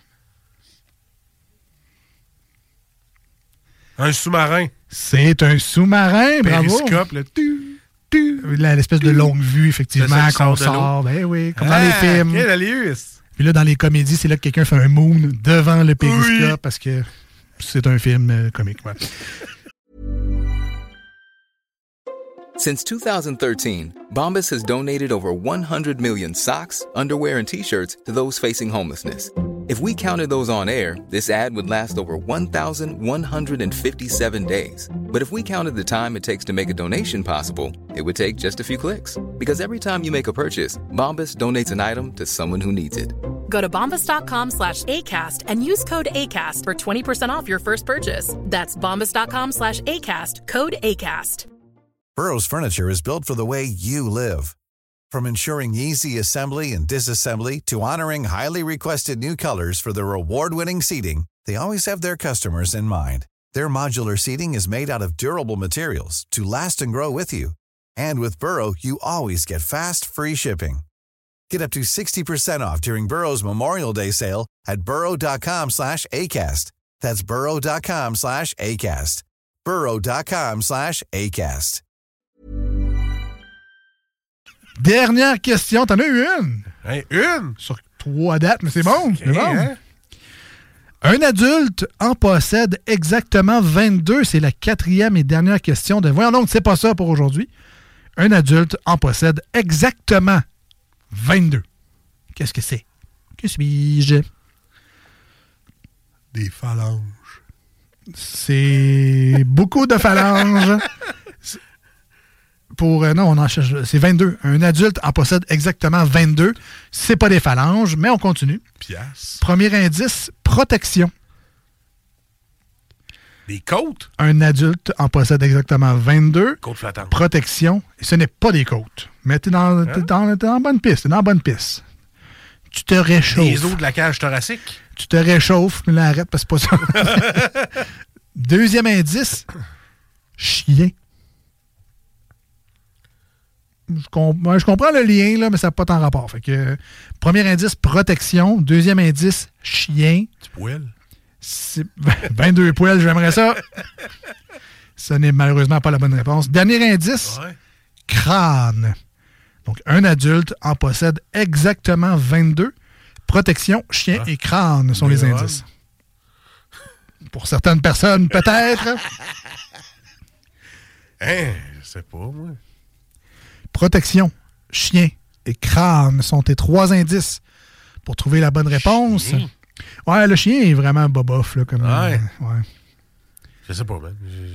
Speaker 7: Un sous-marin.
Speaker 6: C'est un sous-marin, bravo.
Speaker 7: Périscope,
Speaker 6: l'espèce de longue vue, effectivement, qu'on sort. Ben oui, comme dans les films.
Speaker 7: Quelle alius.
Speaker 6: Puis là, dans les comédies, c'est là que quelqu'un fait un moon devant le périscope parce que c'est un film comique. Ouais.
Speaker 18: Since 2013, Bombas has donated over 100 million socks, underwear, and T-shirts to those facing homelessness. If we counted those on air, this ad would last over 1,157 days. But if we counted the time it takes to make a donation possible, it would take just a few clicks. Because every time you make a purchase, Bombas donates an item to someone who needs it.
Speaker 19: Go to bombas.com/ACAST and use code ACAST for 20% off your first purchase. That's bombas.com/ACAST, code ACAST.
Speaker 20: Burrow's furniture is built for the way you live. From ensuring easy assembly and disassembly to honoring highly requested new colors for their award-winning seating, they always have their customers in mind. Their modular seating is made out of durable materials to last and grow with you. And with Burrow, you always get fast, free shipping. Get up to 60% off during Burrow's Memorial Day sale at burrow.com/ACAST. That's burrow.com/ACAST. burrow.com/ACAST.
Speaker 6: Dernière question. T'en as eu une?
Speaker 7: Hey, une?
Speaker 6: Sur 3 dates, mais c'est bon.
Speaker 7: Okay,
Speaker 6: c'est bon.
Speaker 7: hein?
Speaker 6: Un adulte en possède exactement 22. C'est la 4e et dernière question de... Voyons donc, c'est pas ça pour aujourd'hui. Un adulte en possède exactement 22. Qu'est-ce que c'est? Que suis-je?
Speaker 7: Des phalanges.
Speaker 6: C'est beaucoup de phalanges. Non, on en cherche. C'est 22. Un adulte en possède exactement 22. C'est pas des phalanges, mais on continue.
Speaker 7: Piastres.
Speaker 6: Premier indice, protection.
Speaker 7: Des côtes?
Speaker 6: Un adulte en possède exactement 22.
Speaker 7: Côtes flottantes.
Speaker 6: Protection. Et ce n'est pas des côtes. Mais t'es dans la bonne piste. T'es dans la bonne piste. Tu te réchauffes.
Speaker 7: Les os de la cage thoracique.
Speaker 6: Tu te réchauffes, mais là, arrête parce que c'est pas ça. Deuxième indice, chien. Je comprends le lien, là, mais ça n'a pas tant rapport. Fait que, premier indice, protection. Deuxième indice, chien.
Speaker 7: Du poil.
Speaker 6: 22 poils, j'aimerais ça. Ce n'est malheureusement pas la bonne réponse. Dernier indice, crâne. Donc, un adulte en possède exactement 22. Protection, chien et crâne sont les indices. Pour certaines personnes, peut-être.
Speaker 7: Hein, je sais pas, moi.
Speaker 6: Protection, chien et crâne sont tes 3 indices pour trouver la bonne réponse.
Speaker 7: Chien.
Speaker 6: Ouais, le chien est vraiment bobof, là, comme...
Speaker 7: Ouais.
Speaker 6: Ouais.
Speaker 7: Je sais pas, man.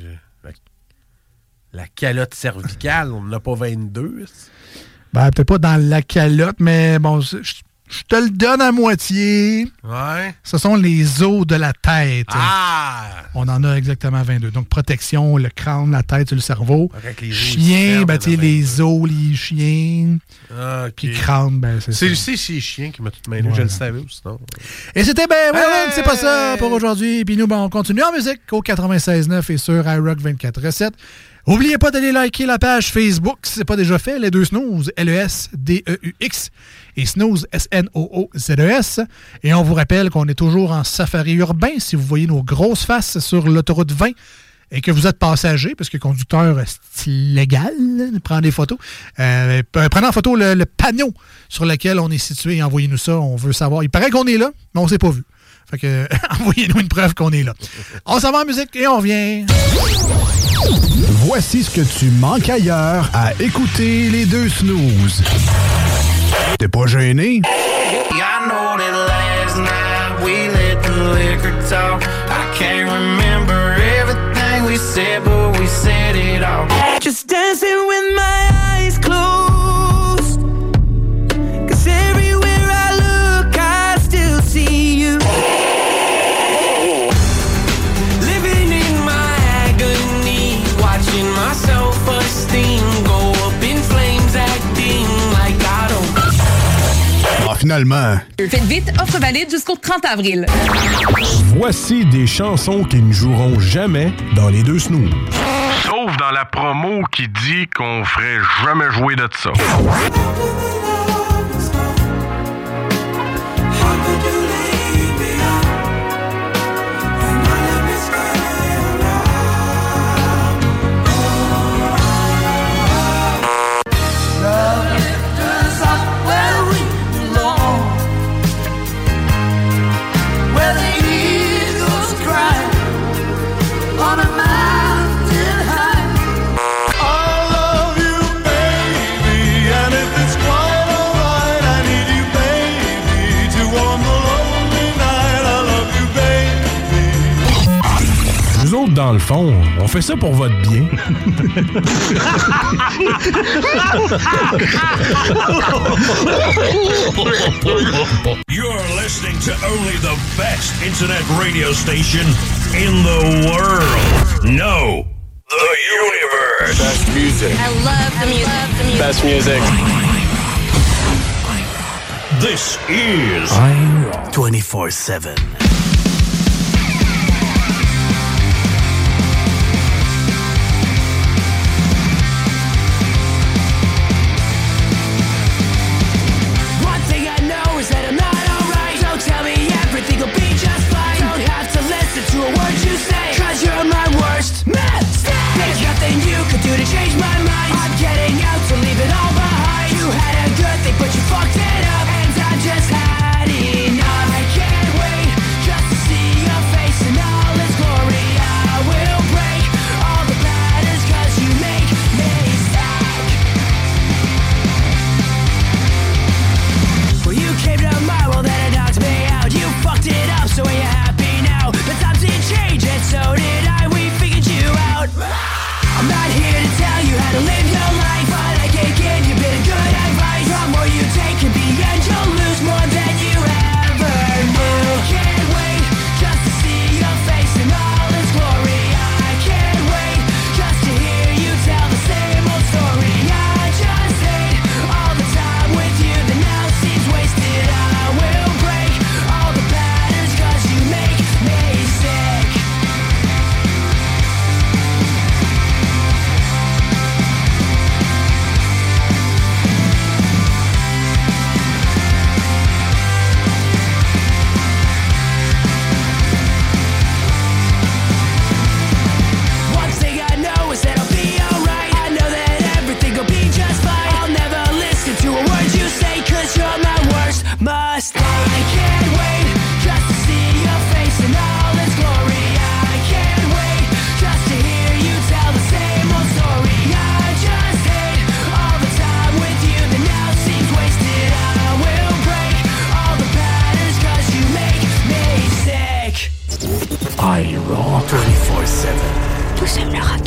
Speaker 7: La calotte cervicale, on n'en a pas 22.
Speaker 6: Ben, peut-être pas dans la calotte, mais bon, je te le donne à moitié.
Speaker 7: Ouais.
Speaker 6: Ce sont les os de la tête.
Speaker 7: Ah!
Speaker 6: On en a exactement 22. Donc, protection, le crâne, la tête sur le cerveau.
Speaker 7: Avec les os
Speaker 6: chien, ben, tu sais, les os, les chiens.
Speaker 7: Ah, okay.
Speaker 6: Puis crâne, ben, c'est ça.
Speaker 7: C'est les chiens qui m'a tout mêlé. Ouais. Je le savais ou sinon.
Speaker 6: Et c'était c'est pas ça pour aujourd'hui. Puis nous, ben, on continue en musique au 96.9 et sur iRock 24.7. N'oubliez pas d'aller liker la page Facebook si ce n'est pas déjà fait, les deux Snooze, LESDEUX et Snooze, SNOOZES. Et on vous rappelle qu'on est toujours en safari urbain. Si vous voyez nos grosses faces sur l'autoroute 20 et que vous êtes passager, parce que conducteur, c'est illégal, prendre des photos, prenez en photo le panneau sur lequel on est situé et envoyez-nous ça. On veut savoir. Il paraît qu'on est là, mais on ne s'est pas vu. Fait que envoyez-nous une preuve qu'on est là. On s'en va en musique et on revient.
Speaker 11: Voici ce que tu manques ailleurs à écouter les deux snooze. T'es pas gêné?
Speaker 10: I know that last night we let the liquor talk. I can't remember everything we said, but we said it all. Just dancing with my eyes closed. 'Cause everywhere I look, I still see you. Living in my agony, watching my self-esteem go up in flames, acting like I don't.
Speaker 11: Ah, finalement.
Speaker 21: Faites vite, offre valide jusqu'au 30 avril.
Speaker 9: Voici des chansons qui ne joueront jamais dans les deux snooze.
Speaker 13: Sauf dans la promo qui dit qu'on ferait jamais jouer de ça.
Speaker 10: On a mountain high. All of
Speaker 1: dans le fond, on fait ça pour votre bien.
Speaker 8: You're listening to only the best internet radio station in the world. No, the universe.
Speaker 5: Best music. I love the music.
Speaker 8: Best music. This is
Speaker 9: 24/7.
Speaker 10: One thing I know is that I'm not alright. Don't tell me everything will be just fine. Don't have to listen to a word you say, 'cause you're my worst mistake. There's nothing you could do to change my mind. I'm getting out to leave it all behind. You had a good thing, but you fucked it up, and I just had enough. I can't wait just to see your face in all its glory. I will break all the patterns, 'cause you make me sad. Well, you came to my world and it knocked me out. You fucked it up, so are you happy now? But times did change and so did I. We figured you out. I'm not here to tell you how to live your life, but I can give you a bit of good advice. The more you take, in the end you'll lose more than you ever knew. I can't wait just to see your face in all its glory. I can't wait just to hear you tell the same old story. I just hate all the time with you that now seems wasted. I will break all the patterns, 'cause you make me sick. One thing I know is that I'll be alright. I know that everything will be just fine. I'll never listen to a word you say, 'cause you're my worst mistake. I can't wait just to see your face in all its glory. I can't wait just to hear you tell the same old story. I just hate all the time with you that now seems wasted. I will break all the patterns, 'cause you make me sick.
Speaker 9: iRock 24/7.
Speaker 17: Tous aiment le rock.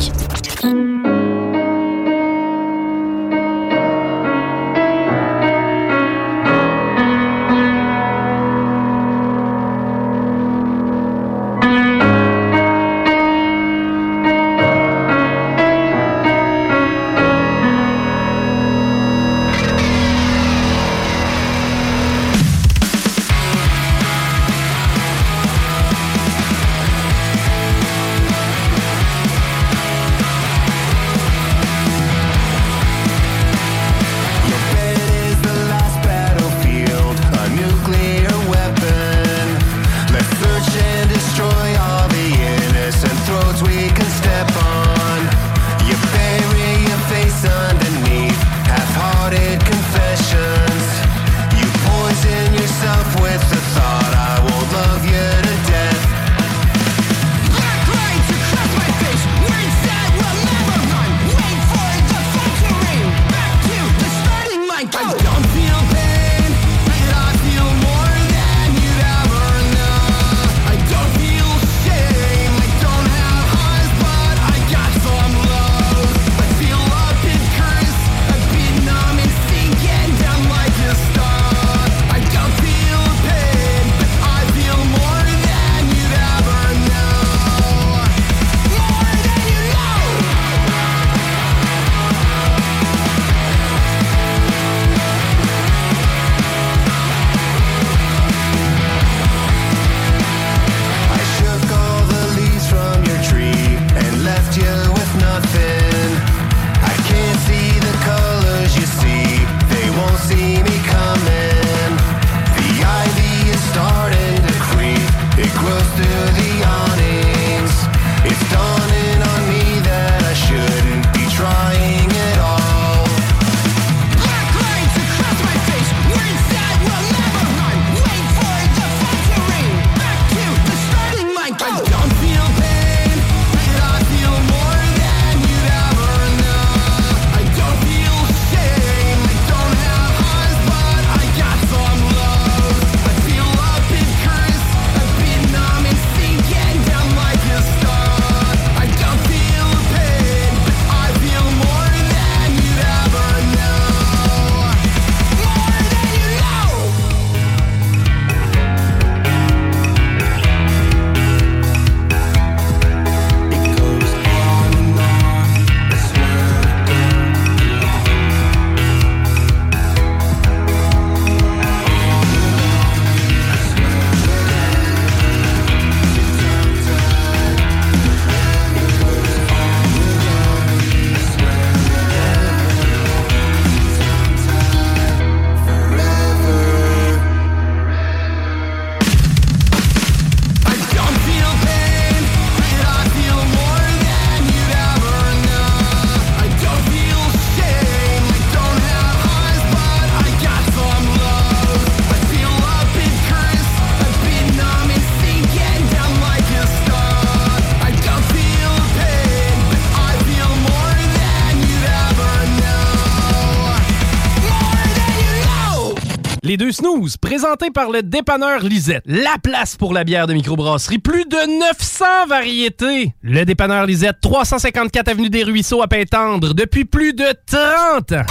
Speaker 3: Les deux snooze, présentés par le dépanneur Lisette. La place pour la bière de microbrasserie. Plus de 900 variétés. Le dépanneur Lisette, 354 avenue des Ruisseaux à Pintendre, depuis plus de 30 ans.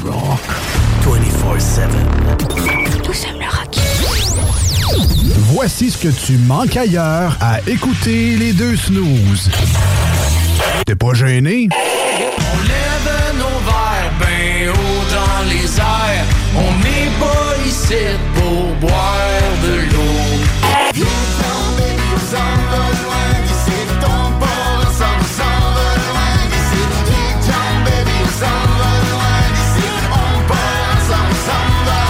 Speaker 9: rock 24/7.
Speaker 17: Nous sommes le rock.
Speaker 11: Voici ce que tu manques ailleurs à écouter les deux snooze. T'es pas gêné?
Speaker 10: On lève nos verres ben haut dans les airs. On n'est pas ici pour boire de l'eau. Viens tomber, on s'en va loin d'ici. Ton port, on s'en va loin d'ici. Viens tomber, on s'en va loin d'ici. On part, on s'en va.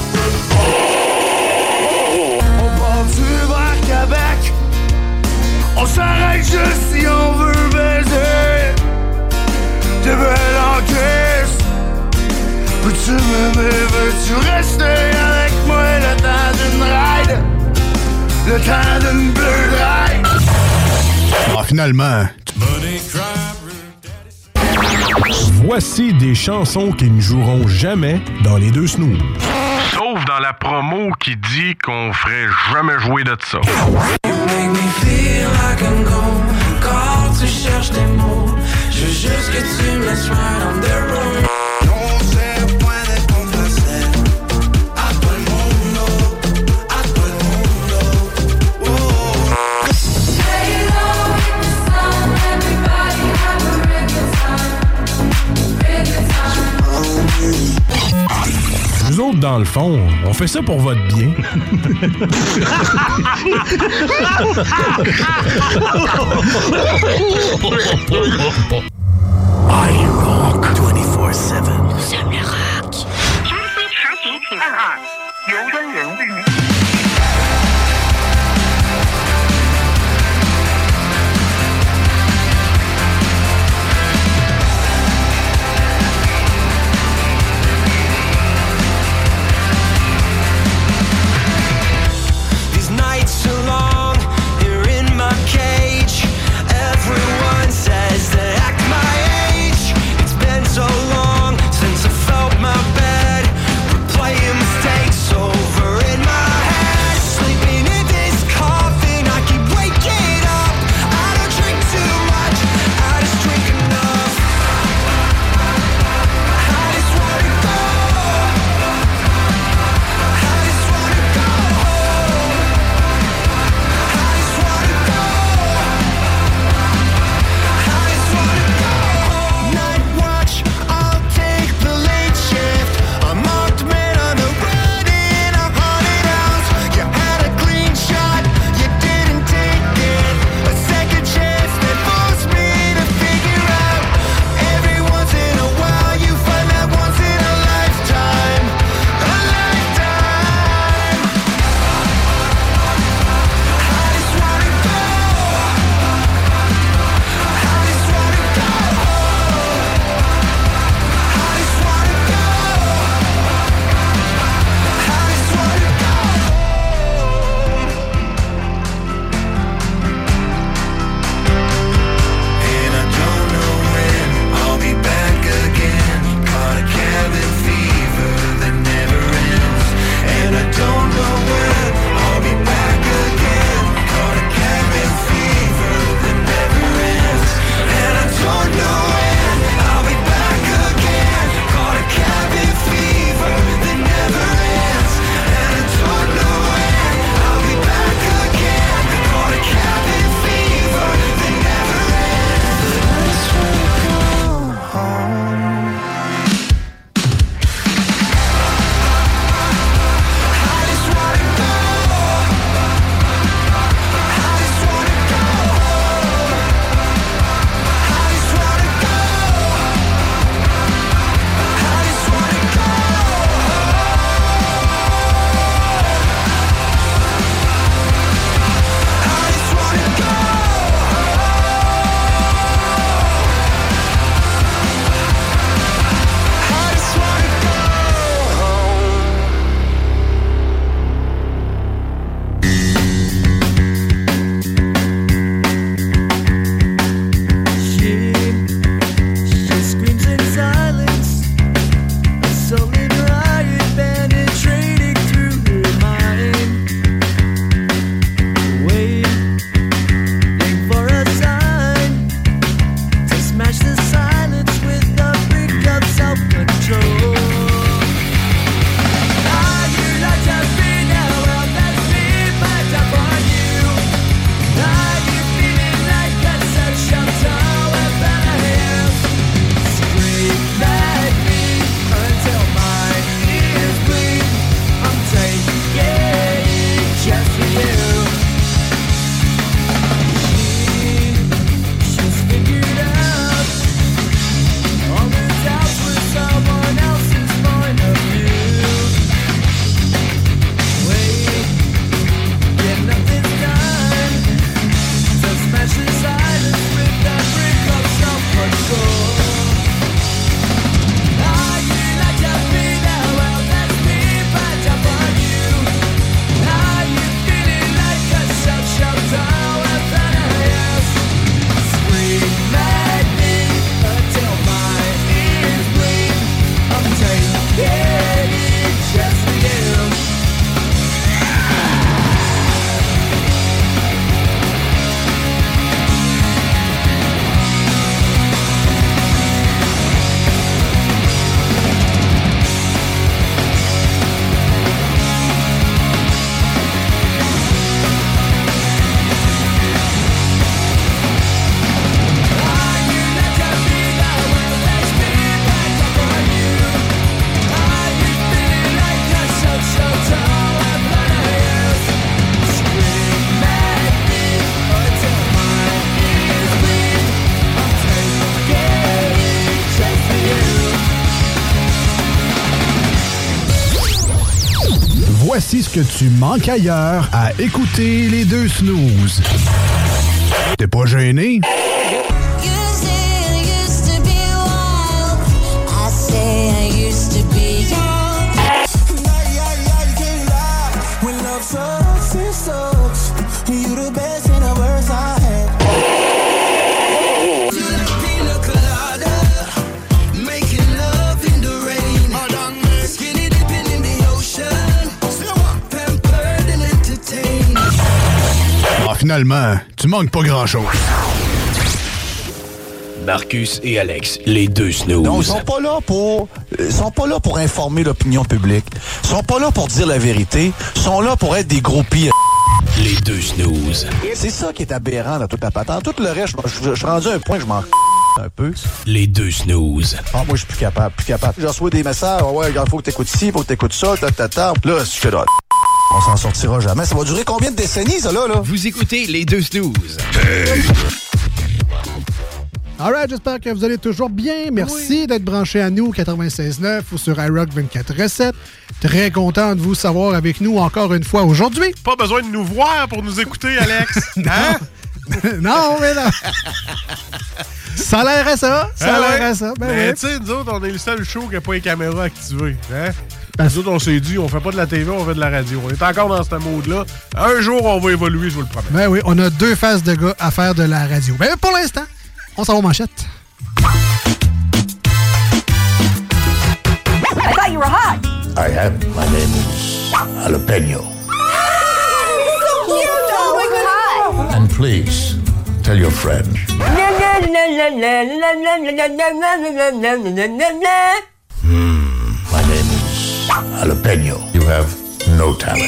Speaker 10: On part du Brac-à-Bec. On s'arrête juste si on veut baiser. T'es belle en crise. Peux-tu m'aimer, veux-tu rester avec moi le temps d'une ride? Le temps d'une bleue ride?
Speaker 11: Ah, finalement.
Speaker 1: Voici des chansons qui ne joueront jamais dans les deux snooze.
Speaker 13: Sauf dans la promo qui dit qu'on ferait jamais jouer de ça.
Speaker 10: You make me feel like I'm gone. Quand tu cherches tes mots, je veux juste que tu me laisses right on the road. On sait point d'être complacé. A todo el mundo, a todo el mundo. Oh. Say hello in the sun, everybody have a real good time. Real good time.
Speaker 1: Nous autres, dans le fond, on fait ça pour votre bien.
Speaker 9: I rock 24/7.
Speaker 17: Nous sommes le rock.
Speaker 10: 游真人为民。These nights are long, here in my cage. Everyone says to act my age. It's been so long since I felt my bed. We're playing mistakes over in my
Speaker 11: Voici ce que tu manques ailleurs à écouter les deux snooze. T'es pas gêné? Finalement, tu manques pas grand-chose.
Speaker 9: Marcus et Alex, les deux snooze.
Speaker 2: Non, ils sont pas là pour informer l'opinion publique. Ils sont pas là pour dire la vérité. Ils sont là pour être des gros pires.
Speaker 9: Les deux snooze.
Speaker 2: C'est ça qui est aberrant dans toute la patente. Tout le reste, je suis rendu à un point que je m'en un peu.
Speaker 9: Les deux snooze.
Speaker 2: Ah, moi, je suis plus capable. Je reçois des messages. Ouais, regarde, faut que t'écoutes ci, faut que t'écoutes ça, ta. Là, je fais là. On s'en sortira jamais. Ça va durer combien de décennies, ça, là?
Speaker 9: Vous écoutez les deux snooze.
Speaker 6: Alright, j'espère que vous allez toujours bien. Merci d'être branchés à nous, 96.9 ou sur iRock 24.7. Très content de vous savoir avec nous encore une fois aujourd'hui.
Speaker 7: Pas besoin de nous voir pour nous écouter, Alex. Hein?
Speaker 6: Non, mais non. Ça a l'air à ça. Ça a l'air à ça. Ben
Speaker 7: mais
Speaker 6: ouais.
Speaker 7: tu sais, nous autres, on est le seul show qui n'a pas les caméras activées. Hein? Nous autres, on s'est dit, on fait pas de la TV, on fait de la radio. On est encore dans ce mode-là. Un jour, on va évoluer, je vous le promets.
Speaker 6: Ben oui, on a deux faces de gars à faire de la radio. Ben pour l'instant, on s'en va aux manchettes.
Speaker 10: I thought you were hot.
Speaker 22: I am. My name is Jalapeno.
Speaker 10: So cute. Oh my God.
Speaker 22: And please, tell your friend. My name is Jalapeno. You have no talent.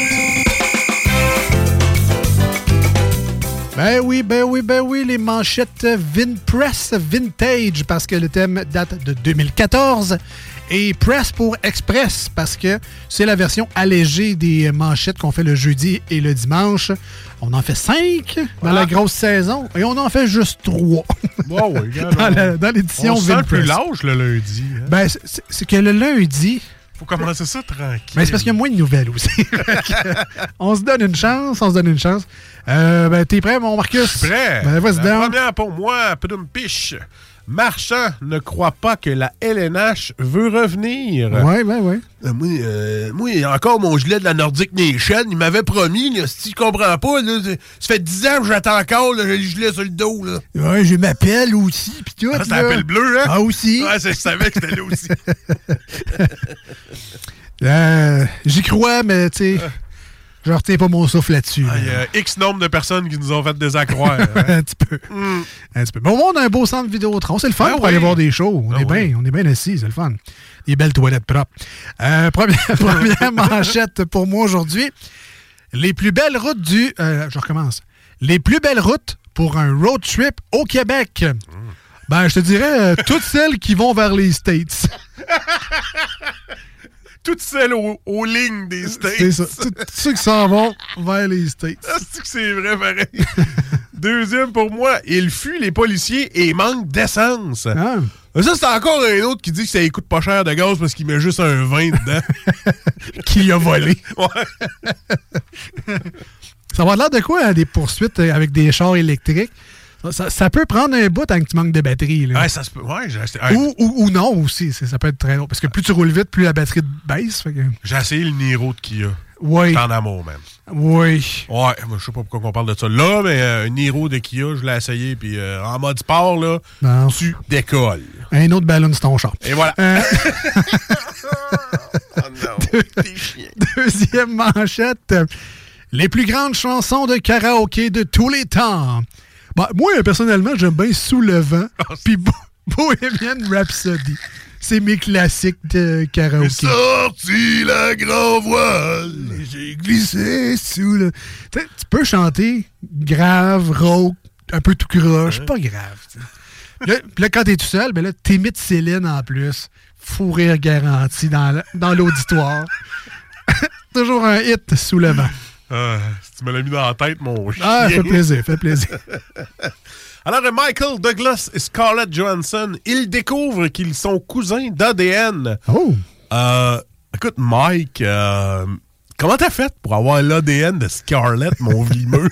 Speaker 6: Ben oui, les manchettes Vinpress Vintage, parce que le thème date de 2014. Et Press pour Express, parce que c'est la version allégée des manchettes qu'on fait le jeudi et le dimanche. On en fait 5 dans la grosse saison, et on en fait juste 3
Speaker 7: Wow, oui,
Speaker 6: dans l'édition Vinpress.
Speaker 7: On se sent plus lâche le lundi. Hein?
Speaker 6: Ben, c'est que le lundi...
Speaker 7: Faut commencer ça tranquille.
Speaker 6: Ben, c'est parce qu'il y a moins de nouvelles aussi. On se donne une chance, Ben, t'es prêt, mon Marcus?
Speaker 7: Je suis prêt.
Speaker 6: Ben, vas-y donc.
Speaker 7: Première pour moi, Pedum Piche. Marchand ne croit pas que la LNH veut revenir.
Speaker 6: Oui.
Speaker 7: Moi, encore mon gilet de la Nordic Nation, il m'avait promis, là, si tu comprends pas, là, ça fait 10 ans que j'attends encore le gilet sur le dos. Là.
Speaker 6: Ouais, je m'appelle aussi, pis tout.
Speaker 7: Ah, c'est la pelle bleue, hein?
Speaker 6: Ah, aussi.
Speaker 7: Ouais, je savais que c'était là aussi.
Speaker 6: J'y crois, mais tu sais, je retiens pas mon souffle là-dessus.
Speaker 7: Il y a X nombre de personnes qui nous ont fait désaccroire. Hein?
Speaker 6: Un petit peu. Un petit peu. Bon, on a un beau centre Vidéotron. C'est le fun pour aller voir des shows. On est bien assis, c'est le fun. Des belles toilettes propres. Première manchette pour moi aujourd'hui. Les plus belles routes je recommence. Les plus belles routes pour un road trip au Québec. Ben, je te dirais toutes celles qui vont vers les States.
Speaker 7: Toutes celles aux lignes des States.
Speaker 6: C'est ça. Tous ceux qui s'en vont vers les States.
Speaker 7: C'est que c'est vrai, pareil. Deuxième pour moi, il fuit les policiers et manque d'essence.
Speaker 6: Ah.
Speaker 7: Ça, c'est encore un autre qui dit que ça lui coûte pas cher de gaz parce qu'il met juste un 20 dedans.
Speaker 6: Qui a volé.
Speaker 7: Ouais.
Speaker 6: Ça va avoir l'air de quoi, hein, des poursuites avec des chars électriques? Ça peut prendre un bout tant que tu manques de batterie. Là.
Speaker 7: Ouais, ça se peut. Ouais, j'ai acheté.
Speaker 6: Ou non aussi. Ça peut être très long. Parce que plus tu roules vite, plus la batterie baisse. Fait que...
Speaker 7: J'ai essayé le Niro de Kia.
Speaker 6: Oui.
Speaker 7: En amour, même.
Speaker 6: Oui.
Speaker 7: Ouais, moi, je sais pas pourquoi on parle de ça là, mais un Niro de Kia, je l'ai essayé. Puis en mode sport, là, tu décolles.
Speaker 6: Un autre ballon sur ton char.
Speaker 7: Et voilà.
Speaker 6: Oh non, t'es chien. Deuxième manchette. Les plus grandes chansons de karaoké de tous les temps. Bah, moi, personnellement, j'aime bien Sous le vent puis Bohemian Rhapsody. C'est mes classiques de karaoké.
Speaker 7: J'ai sorti la grand voile.
Speaker 6: J'ai glissé sous le... Tu peux chanter grave, rauque, un peu tout croche. Pas grave. Là, quand t'es tout seul, ben là, t'imites Céline en plus. Fou rire garanti dans l'auditoire. Toujours un hit Sous le vent.
Speaker 7: Tu me l'as mis dans la tête, mon chien.
Speaker 6: Ah, fait plaisir.
Speaker 7: Alors, Michael Douglas et Scarlett Johansson, ils découvrent qu'ils sont cousins d'ADN.
Speaker 6: Oh!
Speaker 7: Écoute, Mike, Comment t'as fait pour avoir l'ADN de Scarlett, mon vimeux?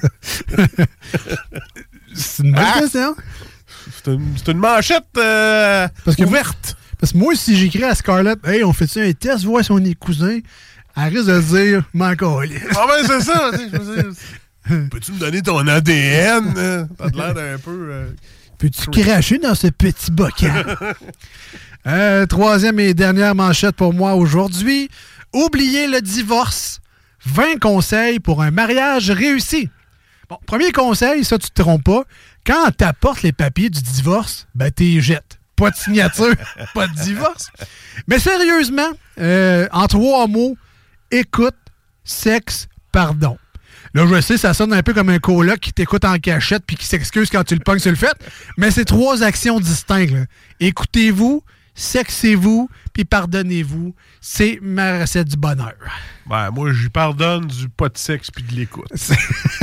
Speaker 6: C'est une bonne question.
Speaker 7: C'est une manchette ouverte.
Speaker 6: Parce que moi, si j'écris à Scarlett, « Hey, on fait-tu un test, voir si on est cousins? » Elle risque de dire « M'en coller. »
Speaker 7: Ah ben, c'est ça. Je veux dire, peux-tu me donner ton ADN? T'as l'air d'un peu...
Speaker 6: Peux-tu cracher dans ce petit bocal? Troisième et dernière manchette pour moi aujourd'hui. Oubliez le divorce. 20 conseils pour un mariage réussi. Bon, premier conseil, ça, tu te trompes pas. Quand t'apportes les papiers du divorce, ben, t'es jettes. Pas de signature, pas de divorce. Mais sérieusement, en 3 mots, écoute, sexe, pardon. Là, je sais, ça sonne un peu comme un coloc qui t'écoute en cachette puis qui s'excuse quand tu le pognes sur le fait, mais c'est 3 actions distinctes. Là. Écoutez-vous, sexez-vous, puis pardonnez-vous. C'est ma recette du bonheur.
Speaker 7: Ben, moi, je lui pardonne du pas de sexe puis de l'écoute. C'est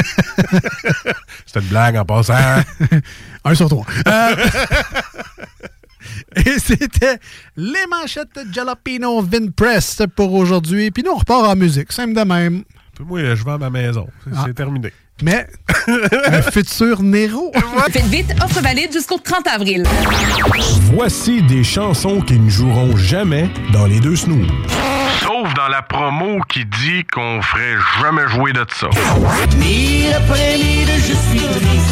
Speaker 7: une blague en passant.
Speaker 6: 1 sur 3. Et c'était les manchettes de Jalapeno Vinpress pour aujourd'hui. Puis nous, on repart en musique, simple de même.
Speaker 7: Puis moi, je vais à ma maison. C'est terminé.
Speaker 6: Mais, un futur Nero.
Speaker 21: Faites vite, offre valide jusqu'au 30 avril.
Speaker 1: Voici des chansons qui ne joueront jamais dans les deux snooze.
Speaker 13: Sauf dans la promo qui dit qu'on ferait jamais jouer de ça.
Speaker 10: Mille après mille, je suis triste.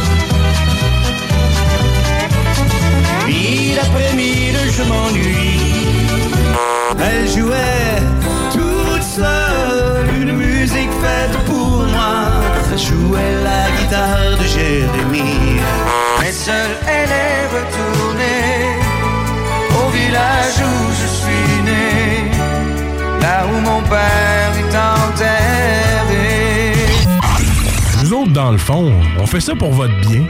Speaker 10: Mille après mille, je m'ennuie. Elle jouait toute seule une musique faite pour moi. Elle jouait la guitare de Jérémie. Mais seule elle est retournée au village où je suis né, là où mon père est enterré.
Speaker 1: Nous autres, dans le fond, on fait ça pour votre bien.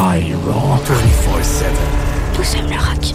Speaker 9: I rock 24/7.
Speaker 17: Tous aiment le rock.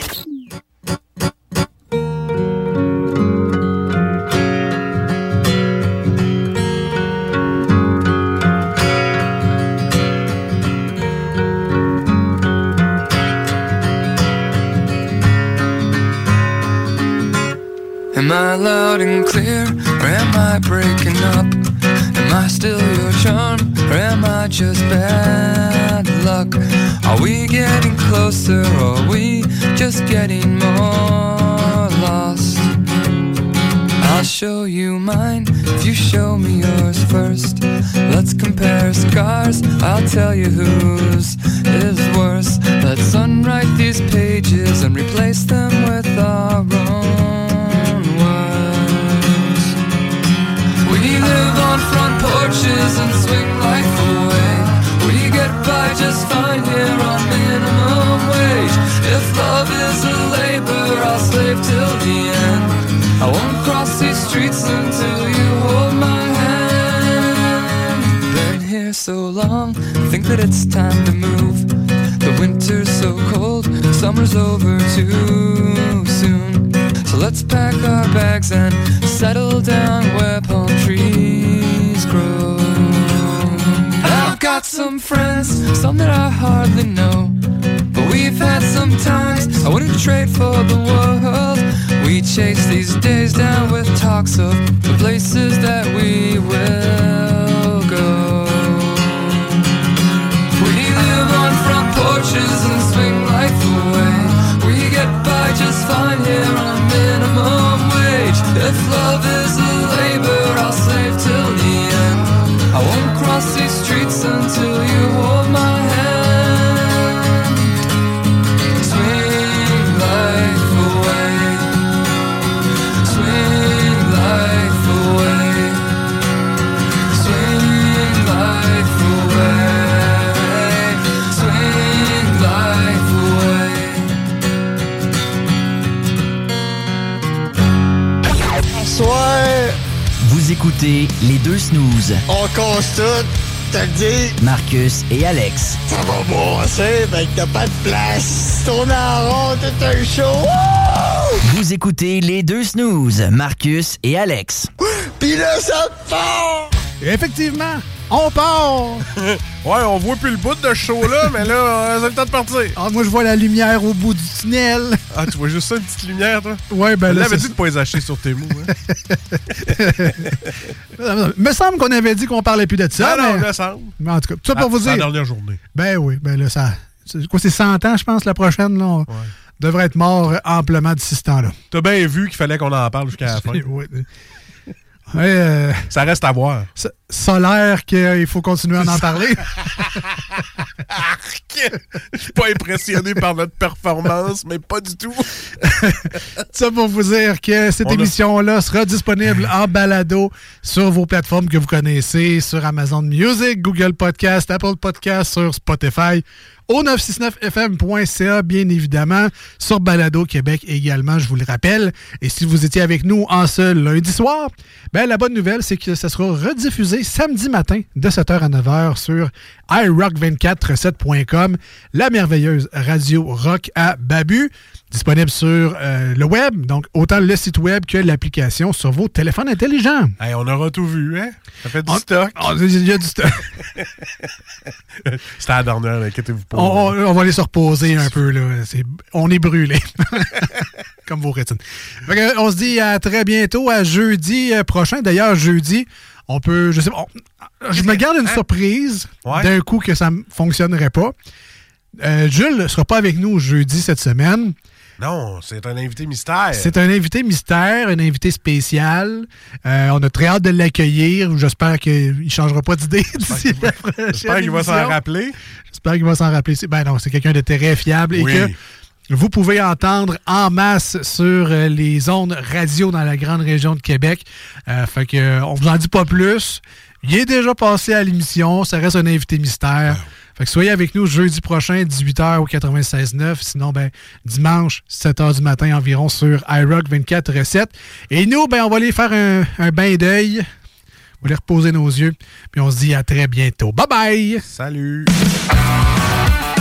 Speaker 4: Am I loud and clear, or am I breaking up? Am I still your charm, or am I just bad luck? Are we getting closer, or are we just getting more lost? I'll show you mine if you show me yours first. Let's compare scars, I'll tell you whose is worse. Let's unwrite these pages and replace them with our own words. We live on front porches and swing life away. We get by just fine here on minimum wage. If love is a labor, I'll slave till the end. I won't cross these streets until you hold my hand. Been here so long, think that it's time to move. The winter's so cold, summer's over too soon. So let's pack our bags and settle down where palm trees grow. I've got some friends, some that I hardly know, but we've had some times I wouldn't trade for the world. We chase these days down with talks of the places that we will go. We live on front porches and swing life away. We get by just fine here on minimum wage. If love is a labor, I'll slave till the end. I won't cross these streets until you hold my hand. Swing life away. Swing life away. Swing life away. Swing life away.
Speaker 16: Bonsoir.
Speaker 23: Vous écoutez les deux snooze.
Speaker 16: On casse tout, t'as dit.
Speaker 23: Marcus et Alex.
Speaker 16: Ça va brasser, ben que t'as pas de place. Tourne en rond, tout un show. Wouh!
Speaker 23: Vous écoutez les deux snooze. Marcus et Alex.
Speaker 16: Pis là, ça part!
Speaker 6: Effectivement, on part!
Speaker 7: Ouais, on voit plus le bout de ce show-là, mais là, c'est le temps de partir.
Speaker 6: Ah, moi, je vois la lumière au bout du tunnel.
Speaker 7: Ah, tu vois juste ça, une petite lumière, toi?
Speaker 6: Ouais, ben là.
Speaker 7: On avait dit de pas les acheter sur tes mots, hein?
Speaker 6: Me semble qu'on avait dit qu'on parlait plus de ça.
Speaker 7: Ah,
Speaker 6: mais...
Speaker 7: non, me semble.
Speaker 6: Mais en tout cas, tout ça pour vous dire.
Speaker 7: C'est la dernière journée.
Speaker 6: Ben oui, ben là, ça. C'est quoi, c'est 100 ans, je pense, la prochaine, là? On devrait être mort amplement d'ici ce temps-là.
Speaker 7: T'as bien vu qu'il fallait qu'on en parle jusqu'à la fin.
Speaker 6: Oui.
Speaker 7: Ça reste à voir.
Speaker 6: Solaire qu'il faut continuer à en parler.
Speaker 7: Je suis pas impressionné par notre performance, mais pas du tout.
Speaker 6: Ça pour vous dire que cette émission-là sera disponible en balado sur vos plateformes que vous connaissez, sur Amazon Music, Google Podcast, Apple Podcast, sur Spotify, au 969fm.ca, bien évidemment, sur Balado Québec également, je vous le rappelle. Et si vous étiez avec nous en ce lundi soir, ben la bonne nouvelle, c'est que ça sera rediffusé samedi matin de 7h à 9h sur iRock247.com, la merveilleuse radio rock à Babu, disponible sur le web, donc autant le site web que l'application sur vos téléphones intelligents.
Speaker 7: Hey, on aura tout vu, hein? Ça fait du stock.
Speaker 6: Il y a du stock.
Speaker 7: C'était la dernière, inquiétez-vous pas.
Speaker 6: On va aller se reposer un peu, là. On est brûlés. Comme vos rétines. On se dit à très bientôt, à jeudi prochain. D'ailleurs, jeudi, on peut... Je sais pas. Je me garde une surprise d'un coup que ça ne fonctionnerait pas. Jules ne sera pas avec nous jeudi cette semaine.
Speaker 7: Non, c'est un invité mystère.
Speaker 6: C'est un invité mystère, un invité spécial. On a très hâte de l'accueillir. J'espère qu'il ne changera pas d'idée d'ici la prochaine
Speaker 7: J'espère qu'il va s'en rappeler.
Speaker 6: J'espère qu'il va s'en rappeler. Ben non, c'est quelqu'un de très fiable et que vous pouvez entendre en masse sur les ondes radio dans la grande région de Québec. Fait que on vous en dit pas plus. Il est déjà passé à l'émission. Ça reste un invité mystère. Fait que soyez avec nous jeudi prochain, 18h au 96.9. Sinon, ben, dimanche, 7h du matin environ sur iRock 24/7. Et nous, ben, on va aller faire un bain d'œil. On va aller reposer nos yeux. Puis on se dit à très bientôt. Bye bye!
Speaker 7: Salut!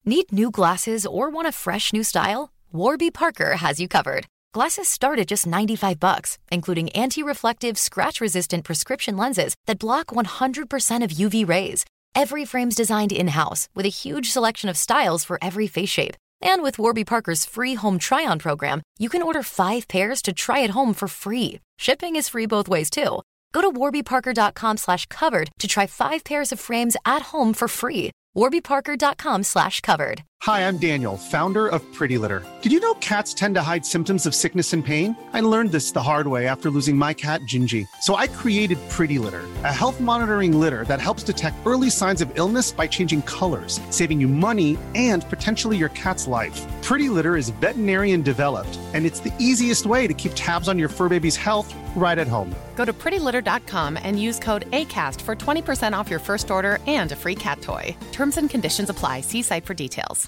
Speaker 12: Need new glasses or want a fresh new style? Warby Parker has you covered. Glasses start at just $95, including anti-reflective, scratch-resistant prescription lenses that block 100% of UV rays. Every frame's designed in-house with a huge selection of styles for every face shape. And with Warby Parker's free home try-on program, you can order 5 pairs to try at home for free. Shipping is free both ways, too. Go to warbyparker.com/covered to try 5 pairs of frames at home for free. warbyparker.com/covered.
Speaker 14: Hi, I'm Daniel, founder of Pretty Litter. Did you know cats tend to hide symptoms of sickness and pain? I learned this the hard way after losing my cat, Gingy. So I created Pretty Litter, a health monitoring litter that helps detect early signs of illness by changing colors, saving you money and potentially your cat's life. Pretty Litter is veterinarian developed, and it's the easiest way to keep tabs on your fur baby's health right at home.
Speaker 15: Go to prettylitter.com and use code ACAST for 20% off your first order and a free cat toy. Terms and conditions apply. See site for details.